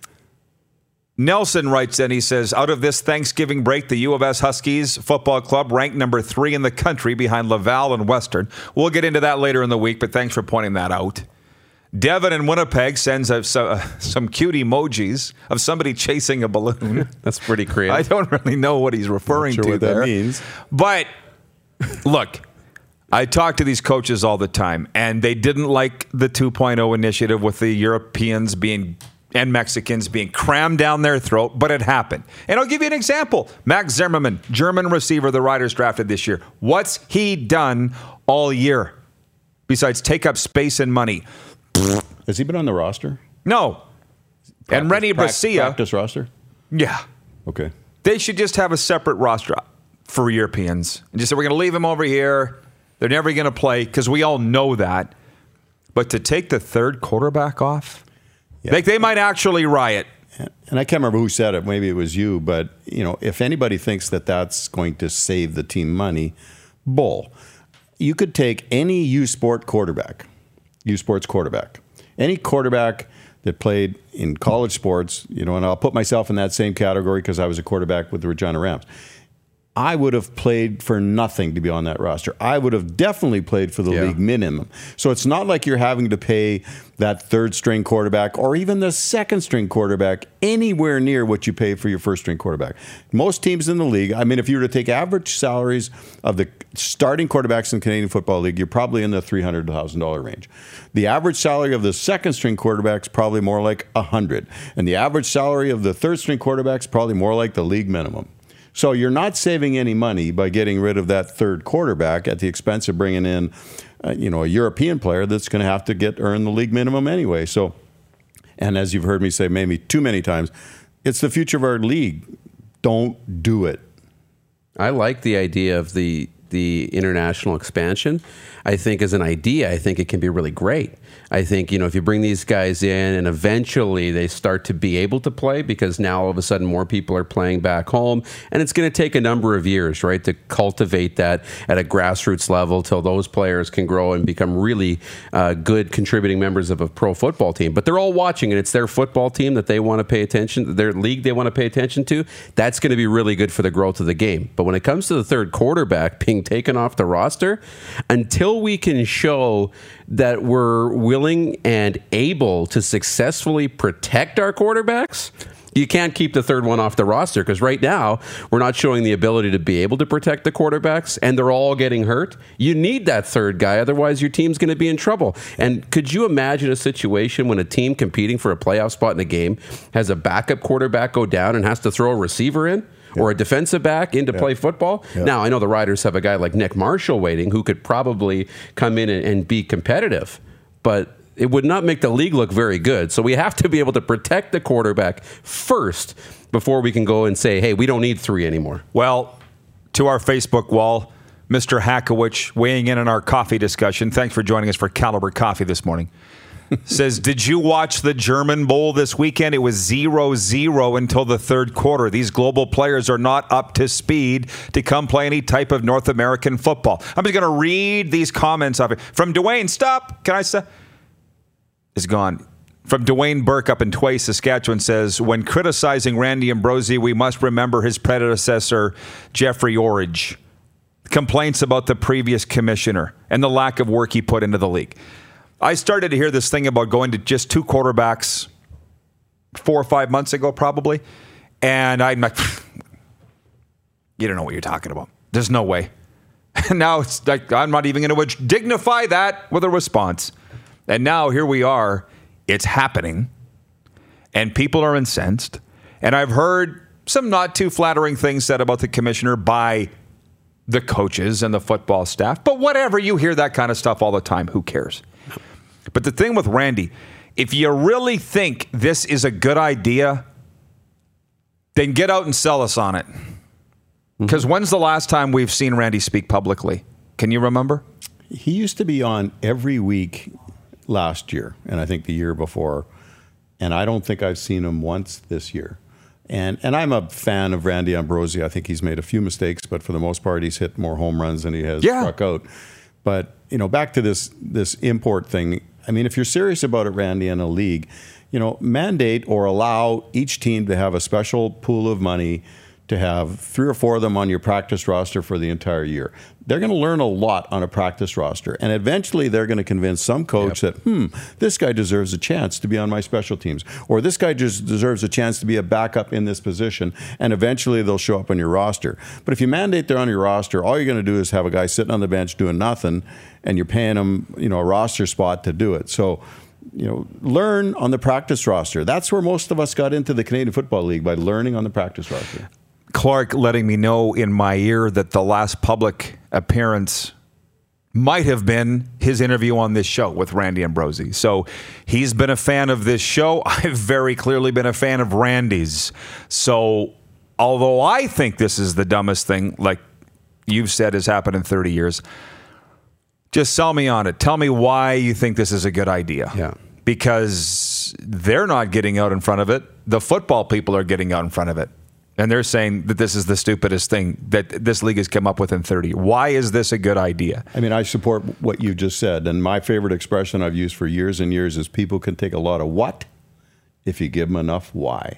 Nelson writes in, he says, out of this Thanksgiving break, the U of S Huskies football club ranked number three in the country behind Laval and Western. We'll get into that later in the week, but thanks for pointing that out. Devin in Winnipeg sends a, so, uh, some cute emojis of somebody chasing a balloon. That's pretty creative. I don't really know what he's referring Not sure to what there. that means. But look, I talk to these coaches all the time, and they didn't like the two point oh initiative with the Europeans being and Mexicans being crammed down their throat, but it happened. And I'll give you an example. Max Zimmerman, German receiver the Riders drafted this year. What's he done all year besides take up space and money? Has he been on the roster? No. Practice, and Rennie pra- Bracia. Practice roster? Yeah. Okay. They should just have a separate roster for Europeans. And just say, we're going to leave them over here. They're never going to play, because we all know that. But to take the third quarterback off? Yeah. They, they might actually riot. And I can't remember who said it. Maybe it was you. But, you know, if anybody thinks that that's going to save the team money, bull. You could take any U Sport quarterback, U Sports quarterback, any quarterback that played in college sports, you know, and I'll put myself in that same category because I was a quarterback with the Regina Rams. I would have played for nothing to be on that roster. I would have definitely played for the yeah. league minimum. So it's not like you're having to pay that third string quarterback or even the second string quarterback anywhere near what you pay for your first string quarterback. Most teams in the league, I mean, if you were to take average salaries of the starting quarterbacks in the Canadian Football League, you're probably in the three hundred thousand dollars range. The average salary of the second string quarterback is probably more like one hundred thousand dollars. And the average salary of the third string quarterback is probably more like the league minimum. So you're not saving any money by getting rid of that third quarterback at the expense of bringing in, uh, you know, a European player that's going to have to get earn the league minimum anyway. So, and as you've heard me say maybe too many times, it's the future of our league. Don't do it. I like the idea of the the international expansion. I think as an idea, I think it can be really great. I think, you know, if you bring these guys in and eventually they start to be able to play, because now all of a sudden more people are playing back home, and it's going to take a number of years, right, to cultivate that at a grassroots level till those players can grow and become really uh, good contributing members of a pro football team. But they're all watching, and it's their football team that they want to pay attention, their league they want to pay attention to. That's going to be really good for the growth of the game. But when it comes to the third quarterback being taken off the roster, until we can show that we're willing and able to successfully protect our quarterbacks, you can't keep the third one off the roster, because right now we're not showing the ability to be able to protect the quarterbacks, and they're all getting hurt. You need that third guy, otherwise your team's going to be in trouble. And could you imagine a situation when a team competing for a playoff spot in a game has a backup quarterback go down and has to throw a receiver in? Or a defensive back in to yeah. play football. Yeah. Now, I know the Riders have a guy like Nick Marshall waiting who could probably come in and, and be competitive, but it would not make the league look very good. So we have to be able to protect the quarterback first before we can go and say, hey, we don't need three anymore. Well, to our Facebook wall, Mister Hackowich weighing in on our coffee discussion. Thanks for joining us for Caliber Coffee this morning. Says, did you watch the German Bowl this weekend? It was zero zero until the third quarter. These global players are not up to speed to come play any type of North American football. I'm just going to read these comments of it. From Dwayne, stop. Can I say? Is gone. From Dwayne Burke up in Tway, Saskatchewan says, when criticizing Randy Ambrosie, we must remember his predecessor, Jeffrey Orridge. Complaints about the previous commissioner and the lack of work he put into the league. I started to hear this thing about going to just two quarterbacks four or five months ago, probably. And I'm like, you don't know what you're talking about. There's no way. And now it's like, I'm not even going to dignify that with a response. And now here we are. It's happening. and people are incensed. And I've heard some not too flattering things said about the commissioner by the coaches and the football staff. But whatever, you hear that kind of stuff all the time. Who cares? But the thing with Randy, if you really think this is a good idea, then get out and sell us on it. Because when's the last time we've seen Randy speak publicly? Can you remember? He used to be on every week last year, and I think the year before. And I don't think I've seen him once this year. And and I'm a fan of Randy Ambrosie. I think he's made a few mistakes, but for the most part, he's hit more home runs than he has yeah. struck out. But, you know, back to this this import thing. I mean, if you're serious about it, Randy, in a league, you know, mandate or allow each team to have a special pool of money to have three or four of them on your practice roster for the entire year. They're going to learn a lot on a practice roster. And eventually they're going to convince some coach yep. that, hmm, this guy deserves a chance to be on my special teams. Or this guy just deserves a chance to be a backup in this position. And eventually they'll show up on your roster. But if you mandate they're on your roster, all you're going to do is have a guy sitting on the bench doing nothing, and you're paying him, you know, a roster spot to do it. So, you know, learn on the practice roster. That's where most of us got into the Canadian Football League, by learning on the practice roster. Clark letting me know in my ear that the last public appearance might have been his interview on this show with Randy Ambrosie. So he's been a fan of this show. I've very clearly been a fan of Randy's. So although I think this is the dumbest thing, like you've said, has happened in thirty years, just sell me on it. Tell me why you think this is a good idea. Yeah. Because they're not getting out in front of it. The football people are getting out in front of it. And they're saying that this is the stupidest thing that this league has come up with in thirty. Why is this a good idea? I mean, I support what you just said. And my favorite expression I've used for years and years is people can take a lot of what if you give them enough why.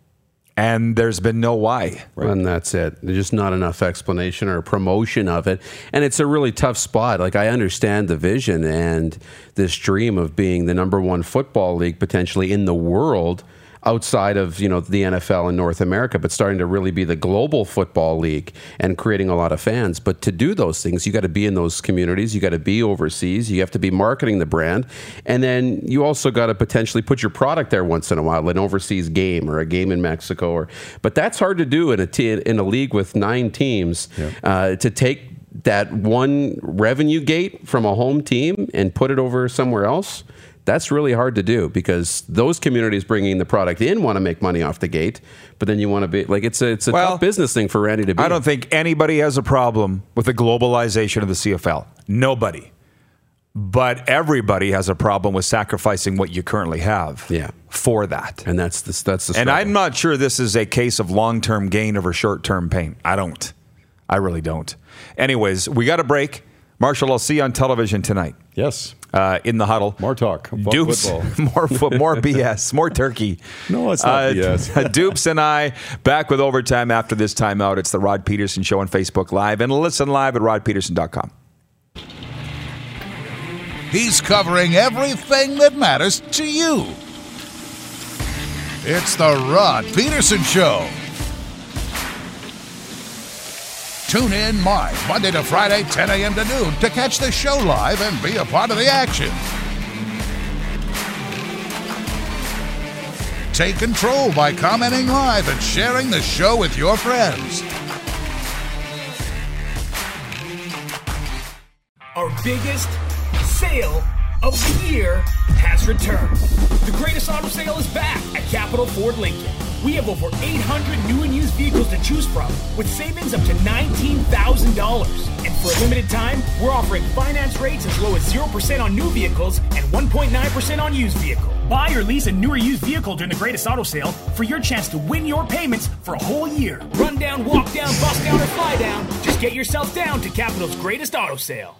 And there's been no why. Right. And that's it. There's just not enough explanation or promotion of it. And it's a really tough spot. Like, I understand the vision and this dream of being the number one football league potentially in the world, outside of, you know, the N F L in North America, but starting to really be the global football league and creating a lot of fans. But to do those things, you got to be in those communities. You got to be overseas. You have to be marketing the brand. And then you also got to potentially put your product there once in a while, an overseas game or a game in Mexico. Or, but that's hard to do in a, t- in a league with nine teams, yeah. uh, to take that one revenue gate from a home team and put it over somewhere else. That's really hard to do, because those communities bringing the product in want to make money off the gate, but then you want to be like, it's a it's a well, tough business thing for Randy to be. I don't think anybody has a problem with the globalization of the C F L. Nobody. But everybody has a problem with sacrificing what you currently have yeah. for that. And that's the, that's the struggle. And I'm not sure this is a case of long-term gain over short-term pain. I don't. I really don't. Anyways, we got a break. Marshall, I'll see you on television tonight. Yes. Uh, in the huddle. More talk. Dupes, more foot, more B S, more turkey. No, it's not uh, B S. Dupes and I back with overtime after this timeout. It's the Rod Peterson Show on Facebook Live, and listen live at rod peterson dot com. He's covering everything that matters to you. It's the Rod Peterson Show. Tune in live Monday to Friday, ten a.m. to noon, to catch the show live and be a part of the action. Take control by commenting live and sharing the show with your friends. Our biggest sale of the year has returned. The greatest auto sale is back at Capital Ford Lincoln. We have over eight hundred new and used vehicles to choose from, with savings up to nineteen thousand dollars. And for a limited time, we're offering finance rates as low as zero percent on new vehicles and one point nine percent on used vehicles. Buy or lease a new or used vehicle during the greatest auto sale for your chance to win your payments for a whole year. Run down, walk down, bust down, or fly down. Just get yourself down to Capital's greatest auto sale.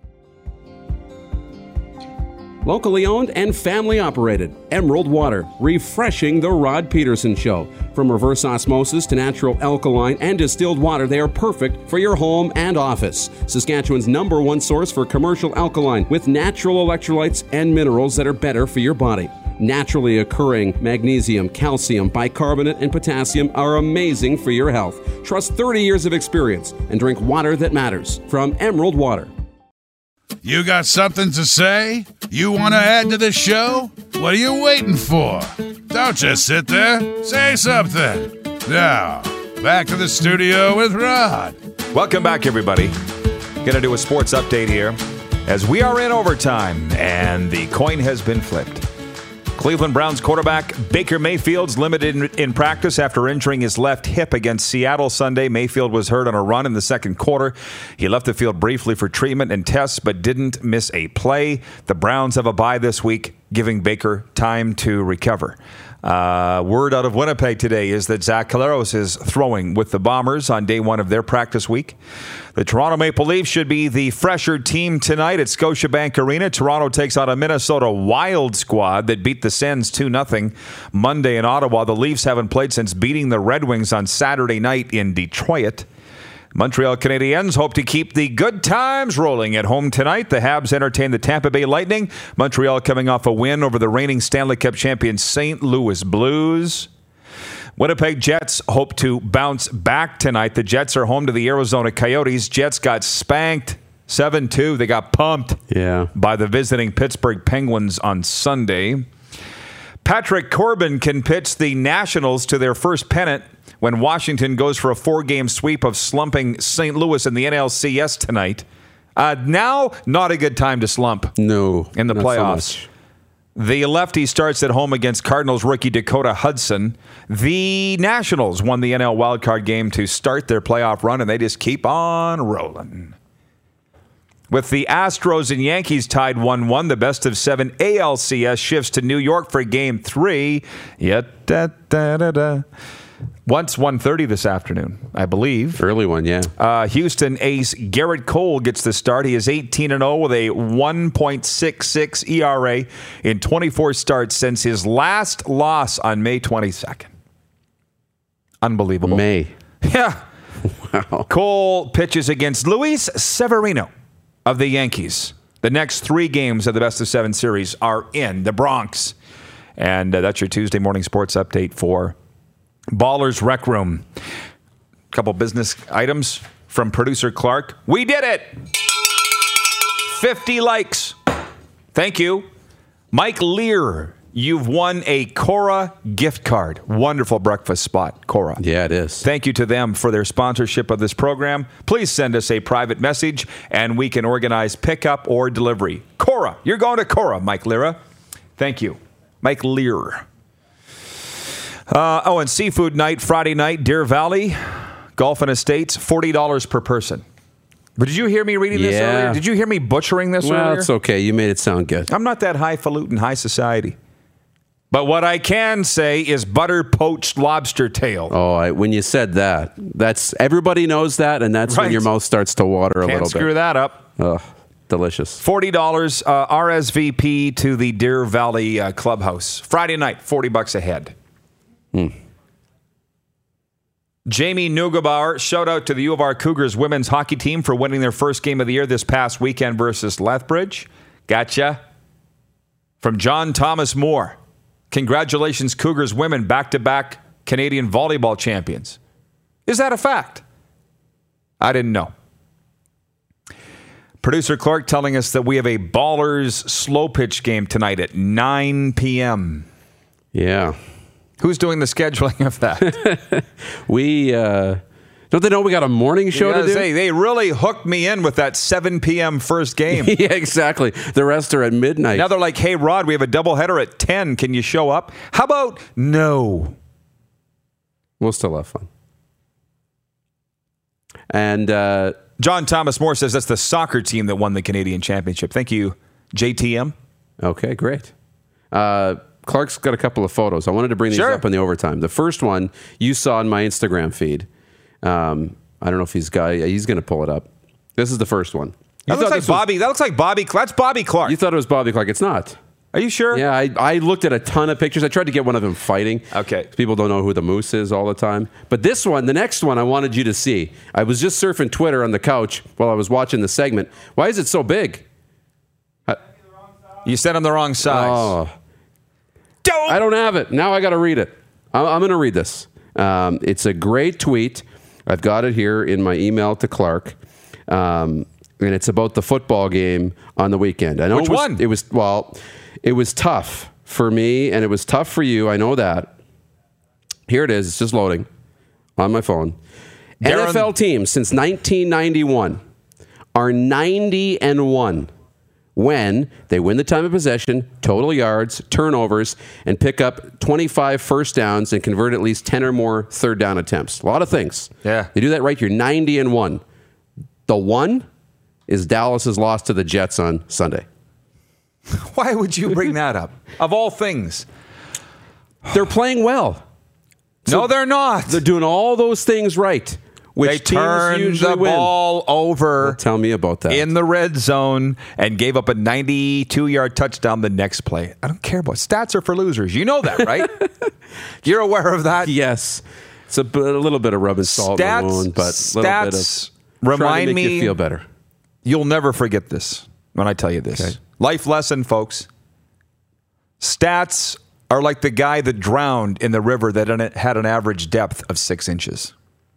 Locally owned and family operated, Emerald Water, refreshing the Rod Peterson Show. From reverse osmosis to natural alkaline and distilled water, they are perfect for your home and office. Saskatchewan's number one source for commercial alkaline, with natural electrolytes and minerals that are better for your body. Naturally occurring magnesium, calcium, bicarbonate, and potassium are amazing for your health. Trust thirty years of experience and drink water that matters from Emerald Water. You got something to say? You want to add to the show? What are you waiting for? Don't just sit there. Say something. Now, back to the studio with Rod. Welcome back, everybody. Going to do a sports update here as we are in overtime, and the coin has been flipped. Cleveland Browns quarterback Baker Mayfield's limited in, in practice after injuring his left hip against Seattle Sunday. Mayfield was hurt on a run in the second quarter. He left the field briefly for treatment and tests, but didn't miss a play. The Browns have a bye this week, giving Baker time to recover. Uh, word out of Winnipeg today is that Zach Collaros is throwing with the Bombers on day one of their practice week. The Toronto Maple Leafs should be the fresher team tonight at Scotiabank Arena. Toronto takes on a Minnesota Wild squad that beat the Sens two nothing Monday in Ottawa. The Leafs haven't played since beating the Red Wings on Saturday night in Detroit. Montreal Canadiens hope to keep the good times rolling at home tonight. The Habs entertain the Tampa Bay Lightning. Montreal coming off a win over the reigning Stanley Cup champion Saint Louis Blues. Winnipeg Jets hope to bounce back tonight. The Jets are home to the Arizona Coyotes. Jets got spanked seven two. They got pumped yeah. by the visiting Pittsburgh Penguins on Sunday. Patrick Corbin can pitch the Nationals to their first pennant when Washington goes for a four-game sweep of slumping Saint Louis in the N L C S tonight. Uh, now, not a good time to slump. No. In the not playoffs. So much. The lefty starts at home against Cardinals rookie Dakota Hudson. The Nationals won the N L wildcard game to start their playoff run, and they just keep on rolling. With the Astros and Yankees tied one one, the best of seven A L C S shifts to New York for game three. Yet, da, da, da, da. Once one thirty this afternoon, I believe. Early one, yeah. Uh, Houston ace Garrett Cole gets the start. He is eighteen and oh with a one point six six E R A in twenty-four starts since his last loss on May twenty-second. Unbelievable. May. Yeah. Wow. Cole pitches against Luis Severino of the Yankees. The next three games of the best of seven series are in the Bronx. And uh, that's your Tuesday morning sports update for Ballers Rec Room. A couple business items from producer Clark. We did it! fifty likes. Thank you. Mike Lear, you've won a Cora gift card. Wonderful breakfast spot, Cora. Yeah, it is. Thank you to them for their sponsorship of this program. Please send us a private message, and we can organize pickup or delivery. Cora, you're going to Cora, Mike Lira. Thank you. Mike Lear. Uh, oh, and seafood night, Friday night, Deer Valley, Golf and Estates, forty dollars per person. But did you hear me reading this Yeah. earlier? Did you hear me butchering this Well, earlier? it's okay. You made it sound good. I'm not that highfalutin high society. But what I can say is butter poached lobster tail. Oh, I, when you said that, that's everybody knows that, and that's Right. when your mouth starts to water a Can't little screw bit. that up. Oh, delicious. forty dollars uh, R S V P to the Deer Valley uh, Clubhouse. Friday night, forty bucks a head. Hmm. Jamie Neugebauer, shout out to the U of R Cougars women's hockey team for winning their first game of the year this past weekend versus Lethbridge. Gotcha. From John Thomas Moore, congratulations Cougars women, back-to-back Canadian volleyball champions. Is that a fact? I didn't know. Producer Clark telling us that we have a Ballers slow pitch game tonight at nine p.m. Yeah. Who's doing the scheduling of that? we, uh, don't they know we got a morning show to do? Say, they really hooked me in with that seven p.m. first game. Yeah, exactly. The rest are at midnight. Now they're like, hey, Rod, we have a doubleheader at ten. Can you show up? How about no? We'll still have fun. And uh, John Thomas Moore says that's the soccer team that won the Canadian Championship. Thank you, J T M. Okay, great. Uh, Clark's got a couple of photos. I wanted to bring these Sure. up in the overtime. The first one you saw in my Instagram feed. Um, I don't know if he's got. He's going to pull it up. This is the first one. That looks like this was- Bobby. That looks like Bobby. That's Bobby Clark. You thought it was Bobby Clark. It's not. Are you sure? Yeah, I, I looked at a ton of pictures. I tried to get one of them fighting. Okay. People don't know who the Moose is all the time. But this one, the next one, I wanted you to see. I was just surfing Twitter on the couch while I was watching the segment. Why is it so big? I, You sent him the wrong size. oh. I don't have it. Now I got to read it. I'm, I'm going to read this. Um, it's a great tweet. I've got it here in my email to Clark. Um, and it's about the football game on the weekend. I know Which it was, one? It was, well, it was tough for me, and it was tough for you. I know that. Here it is. It's just loading on my phone. Darren, N F L teams since nineteen ninety-one are ninety and one when they win the time of possession, total yards, turnovers, and pick up twenty-five first downs and convert at least ten or more third down attempts. A lot of things. Yeah. They do that right. You're ninety and one. The one is Dallas's loss to the Jets on Sunday. Why would you bring that up? Of all things. They're playing well. So no, they're not. They're doing all those things right. Which they turned the win. ball over. Well, tell me about that. In the red zone and gave up a ninety-two-yard touchdown the next play. I don't care about stats are for losers. You know that, right? You're aware of that? Yes. It's a, bit, a little bit of rubbing salt in the wound, but a little bit of remind trying to make me, you feel better. You'll never forget this when I tell you this. Okay. Life lesson, folks. Stats are like the guy that drowned in the river that had an average depth of six inches.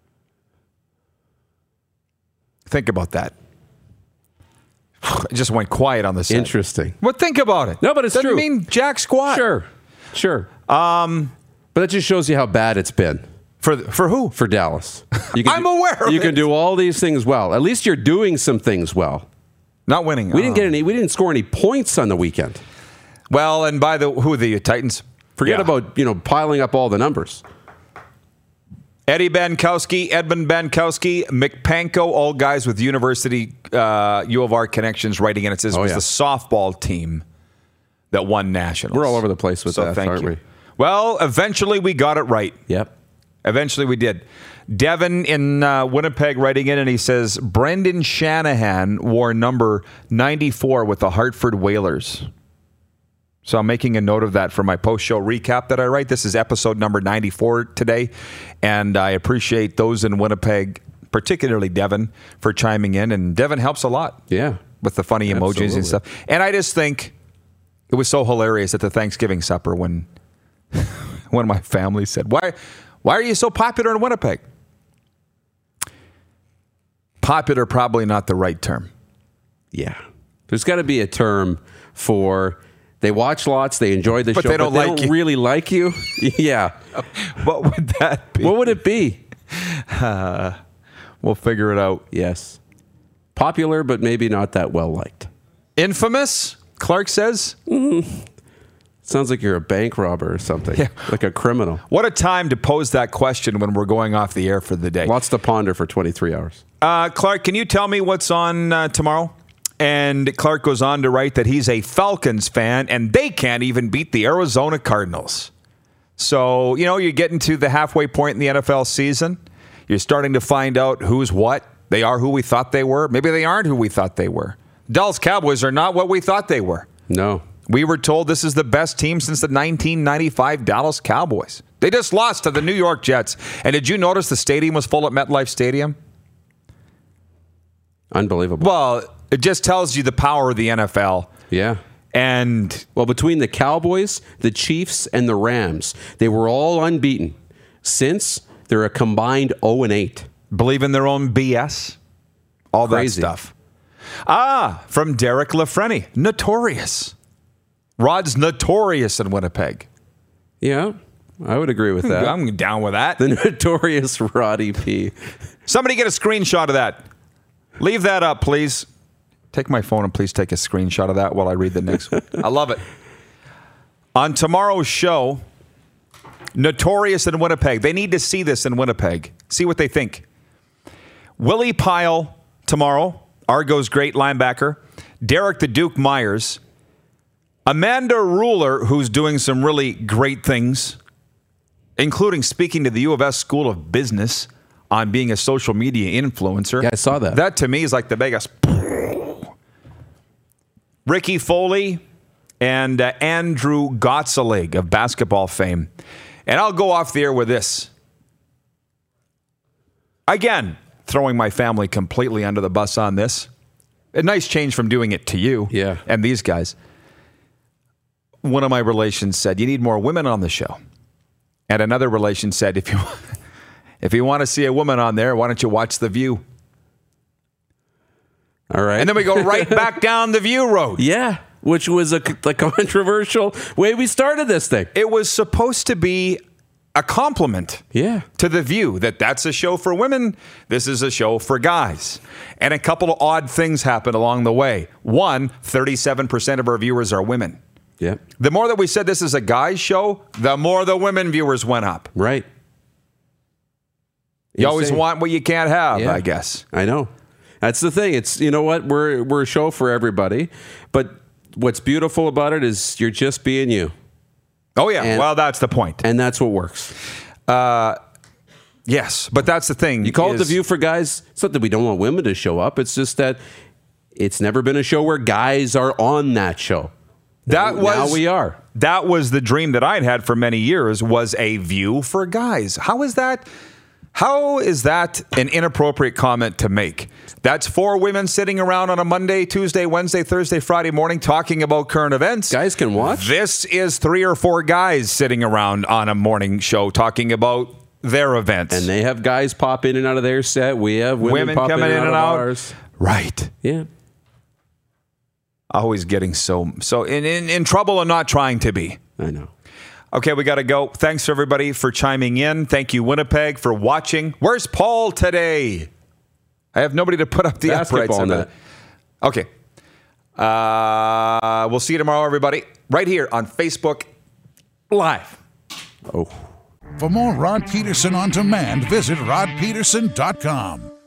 Think about that. It just went quiet on the set. Interesting. Well, think about it. No, but it's Doesn't true. mean jack squat. Sure, sure. Um, but that just shows you how bad it's been. For for who? For Dallas. You can I'm do, aware of You it. can do all these things well. At least you're doing some things well. Not winning. We oh. didn't get any. We didn't score any points on the weekend. Well, and by the who are the Titans? Forget Yeah. about you know piling up all the numbers. Eddie Bankowski, Edmund Bankowski, McPanko, all guys with university uh, U of R connections writing in. It says it Oh, was yeah. the softball team that won nationals. We're all over the place with so that, thank aren't you. we? Well, eventually we got it right. Yep. Eventually we did. Devin in uh, Winnipeg writing in, and he says, Brendan Shanahan wore number ninety-four with the Hartford Whalers. So I'm making a note of that for my post-show recap that I write. This is episode number ninety-four today, and I appreciate those in Winnipeg, particularly Devin, for chiming in. And Devin helps a lot. Yeah. With the funny emojis Absolutely. and stuff. And I just think it was so hilarious at the Thanksgiving supper when one of my family said, why, why are you so popular in Winnipeg? Popular, probably not the right term. Yeah. There's got to be a term for they watch lots, they enjoy the But show, they don't but they like don't you. really like you. Yeah. What would that be? What would it be? Uh, we'll figure it out. Yes. Popular, but maybe not that well liked. Infamous, Clark says. Mm-hmm. Sounds like you're a bank robber or something. Yeah. Like a criminal. What a time to pose that question when we're going off the air for the day. Lots to ponder for twenty-three hours. Uh, Clark, can you tell me what's on uh, tomorrow? And Clark goes on to write that he's a Falcons fan and they can't even beat the Arizona Cardinals. So, you know, you're getting to the halfway point in the N F L season. You're starting to find out who's what. They are who we thought they were. Maybe they aren't who we thought they were. Dallas Cowboys are not what we thought they were. No. We were told this is the best team since the nineteen ninety-five Dallas Cowboys. They just lost to the New York Jets. And did you notice the stadium was full at MetLife Stadium? Unbelievable. Well, it just tells you the power of the N F L. Yeah. And well, between the Cowboys, the Chiefs, and the Rams, they were all unbeaten since they're a combined oh and eight. Believe in their own B S. All Crazy. that stuff. Ah, from Derek Lafreni. Notorious. Rod's notorious in Winnipeg. Yeah, I would agree with that. I'm down with that. The notorious Roddy P. Somebody get a screenshot of that. Leave that up, please. Take my phone and please take a screenshot of that while I read the next one. I love it. On tomorrow's show, Notorious in Winnipeg. They need to see this in Winnipeg. See what they think. Willie Pyle tomorrow, Argo's great linebacker. Derek the Duke Myers. Amanda Ruler, who's doing some really great things, including speaking to the U of S School of Business on being a social media influencer. Yeah, I saw that. That to me is like the biggest. Ricky Foley and uh, Andrew Gottselig of basketball fame. And I'll go off the air with this. Again, throwing my family completely under the bus on this. A nice change from doing it to you yeah. and these guys. One of my relations said, you need more women on the show. And another relation said, if you, if you want to see a woman on there, why don't you watch The View? All right. And then we go right back down the View road. Yeah. which was a, a controversial way we started this thing. It was supposed to be a compliment yeah. to The View, that that's a show for women, this is a show for guys. And a couple of odd things happened along the way. One, thirty-seven percent of our viewers are women. Yeah. The more that we said this is a guy's show, the more the women viewers went up. Right. You always Insane. want what you can't have, Yeah. I guess. I know. That's the thing. It's, you know what? We're we're a show for everybody. But what's beautiful about it is you're just being you. Oh, yeah. And, well, that's the point. And that's what works. Uh, yes, but that's the thing. You call is, it The View for guys. It's not that we don't want women to show up. It's just that it's never been a show where guys are on that show. That now, was, now we are. That was the dream that I'd had for many years, was a View for guys. How is that? How is that an inappropriate comment to make? That's four women sitting around on a Monday, Tuesday, Wednesday, Thursday, Friday morning talking about current events. Guys can watch. This is three or four guys sitting around on a morning show talking about their events. And they have guys pop in and out of their set. We have women, Women pop coming in and, in and out out. of ours. Right. Yeah. Always getting so so in, in, in trouble and not trying to be. I know. Okay, we got to go. Thanks, everybody, for chiming in. Thank you, Winnipeg, for watching. Where's Paul today? I have nobody to put up the uprights. Basketball net. Okay. Uh, we'll see you tomorrow, everybody, right here on Facebook Live. Oh. For more Rod Peterson on demand, visit rod peterson dot com.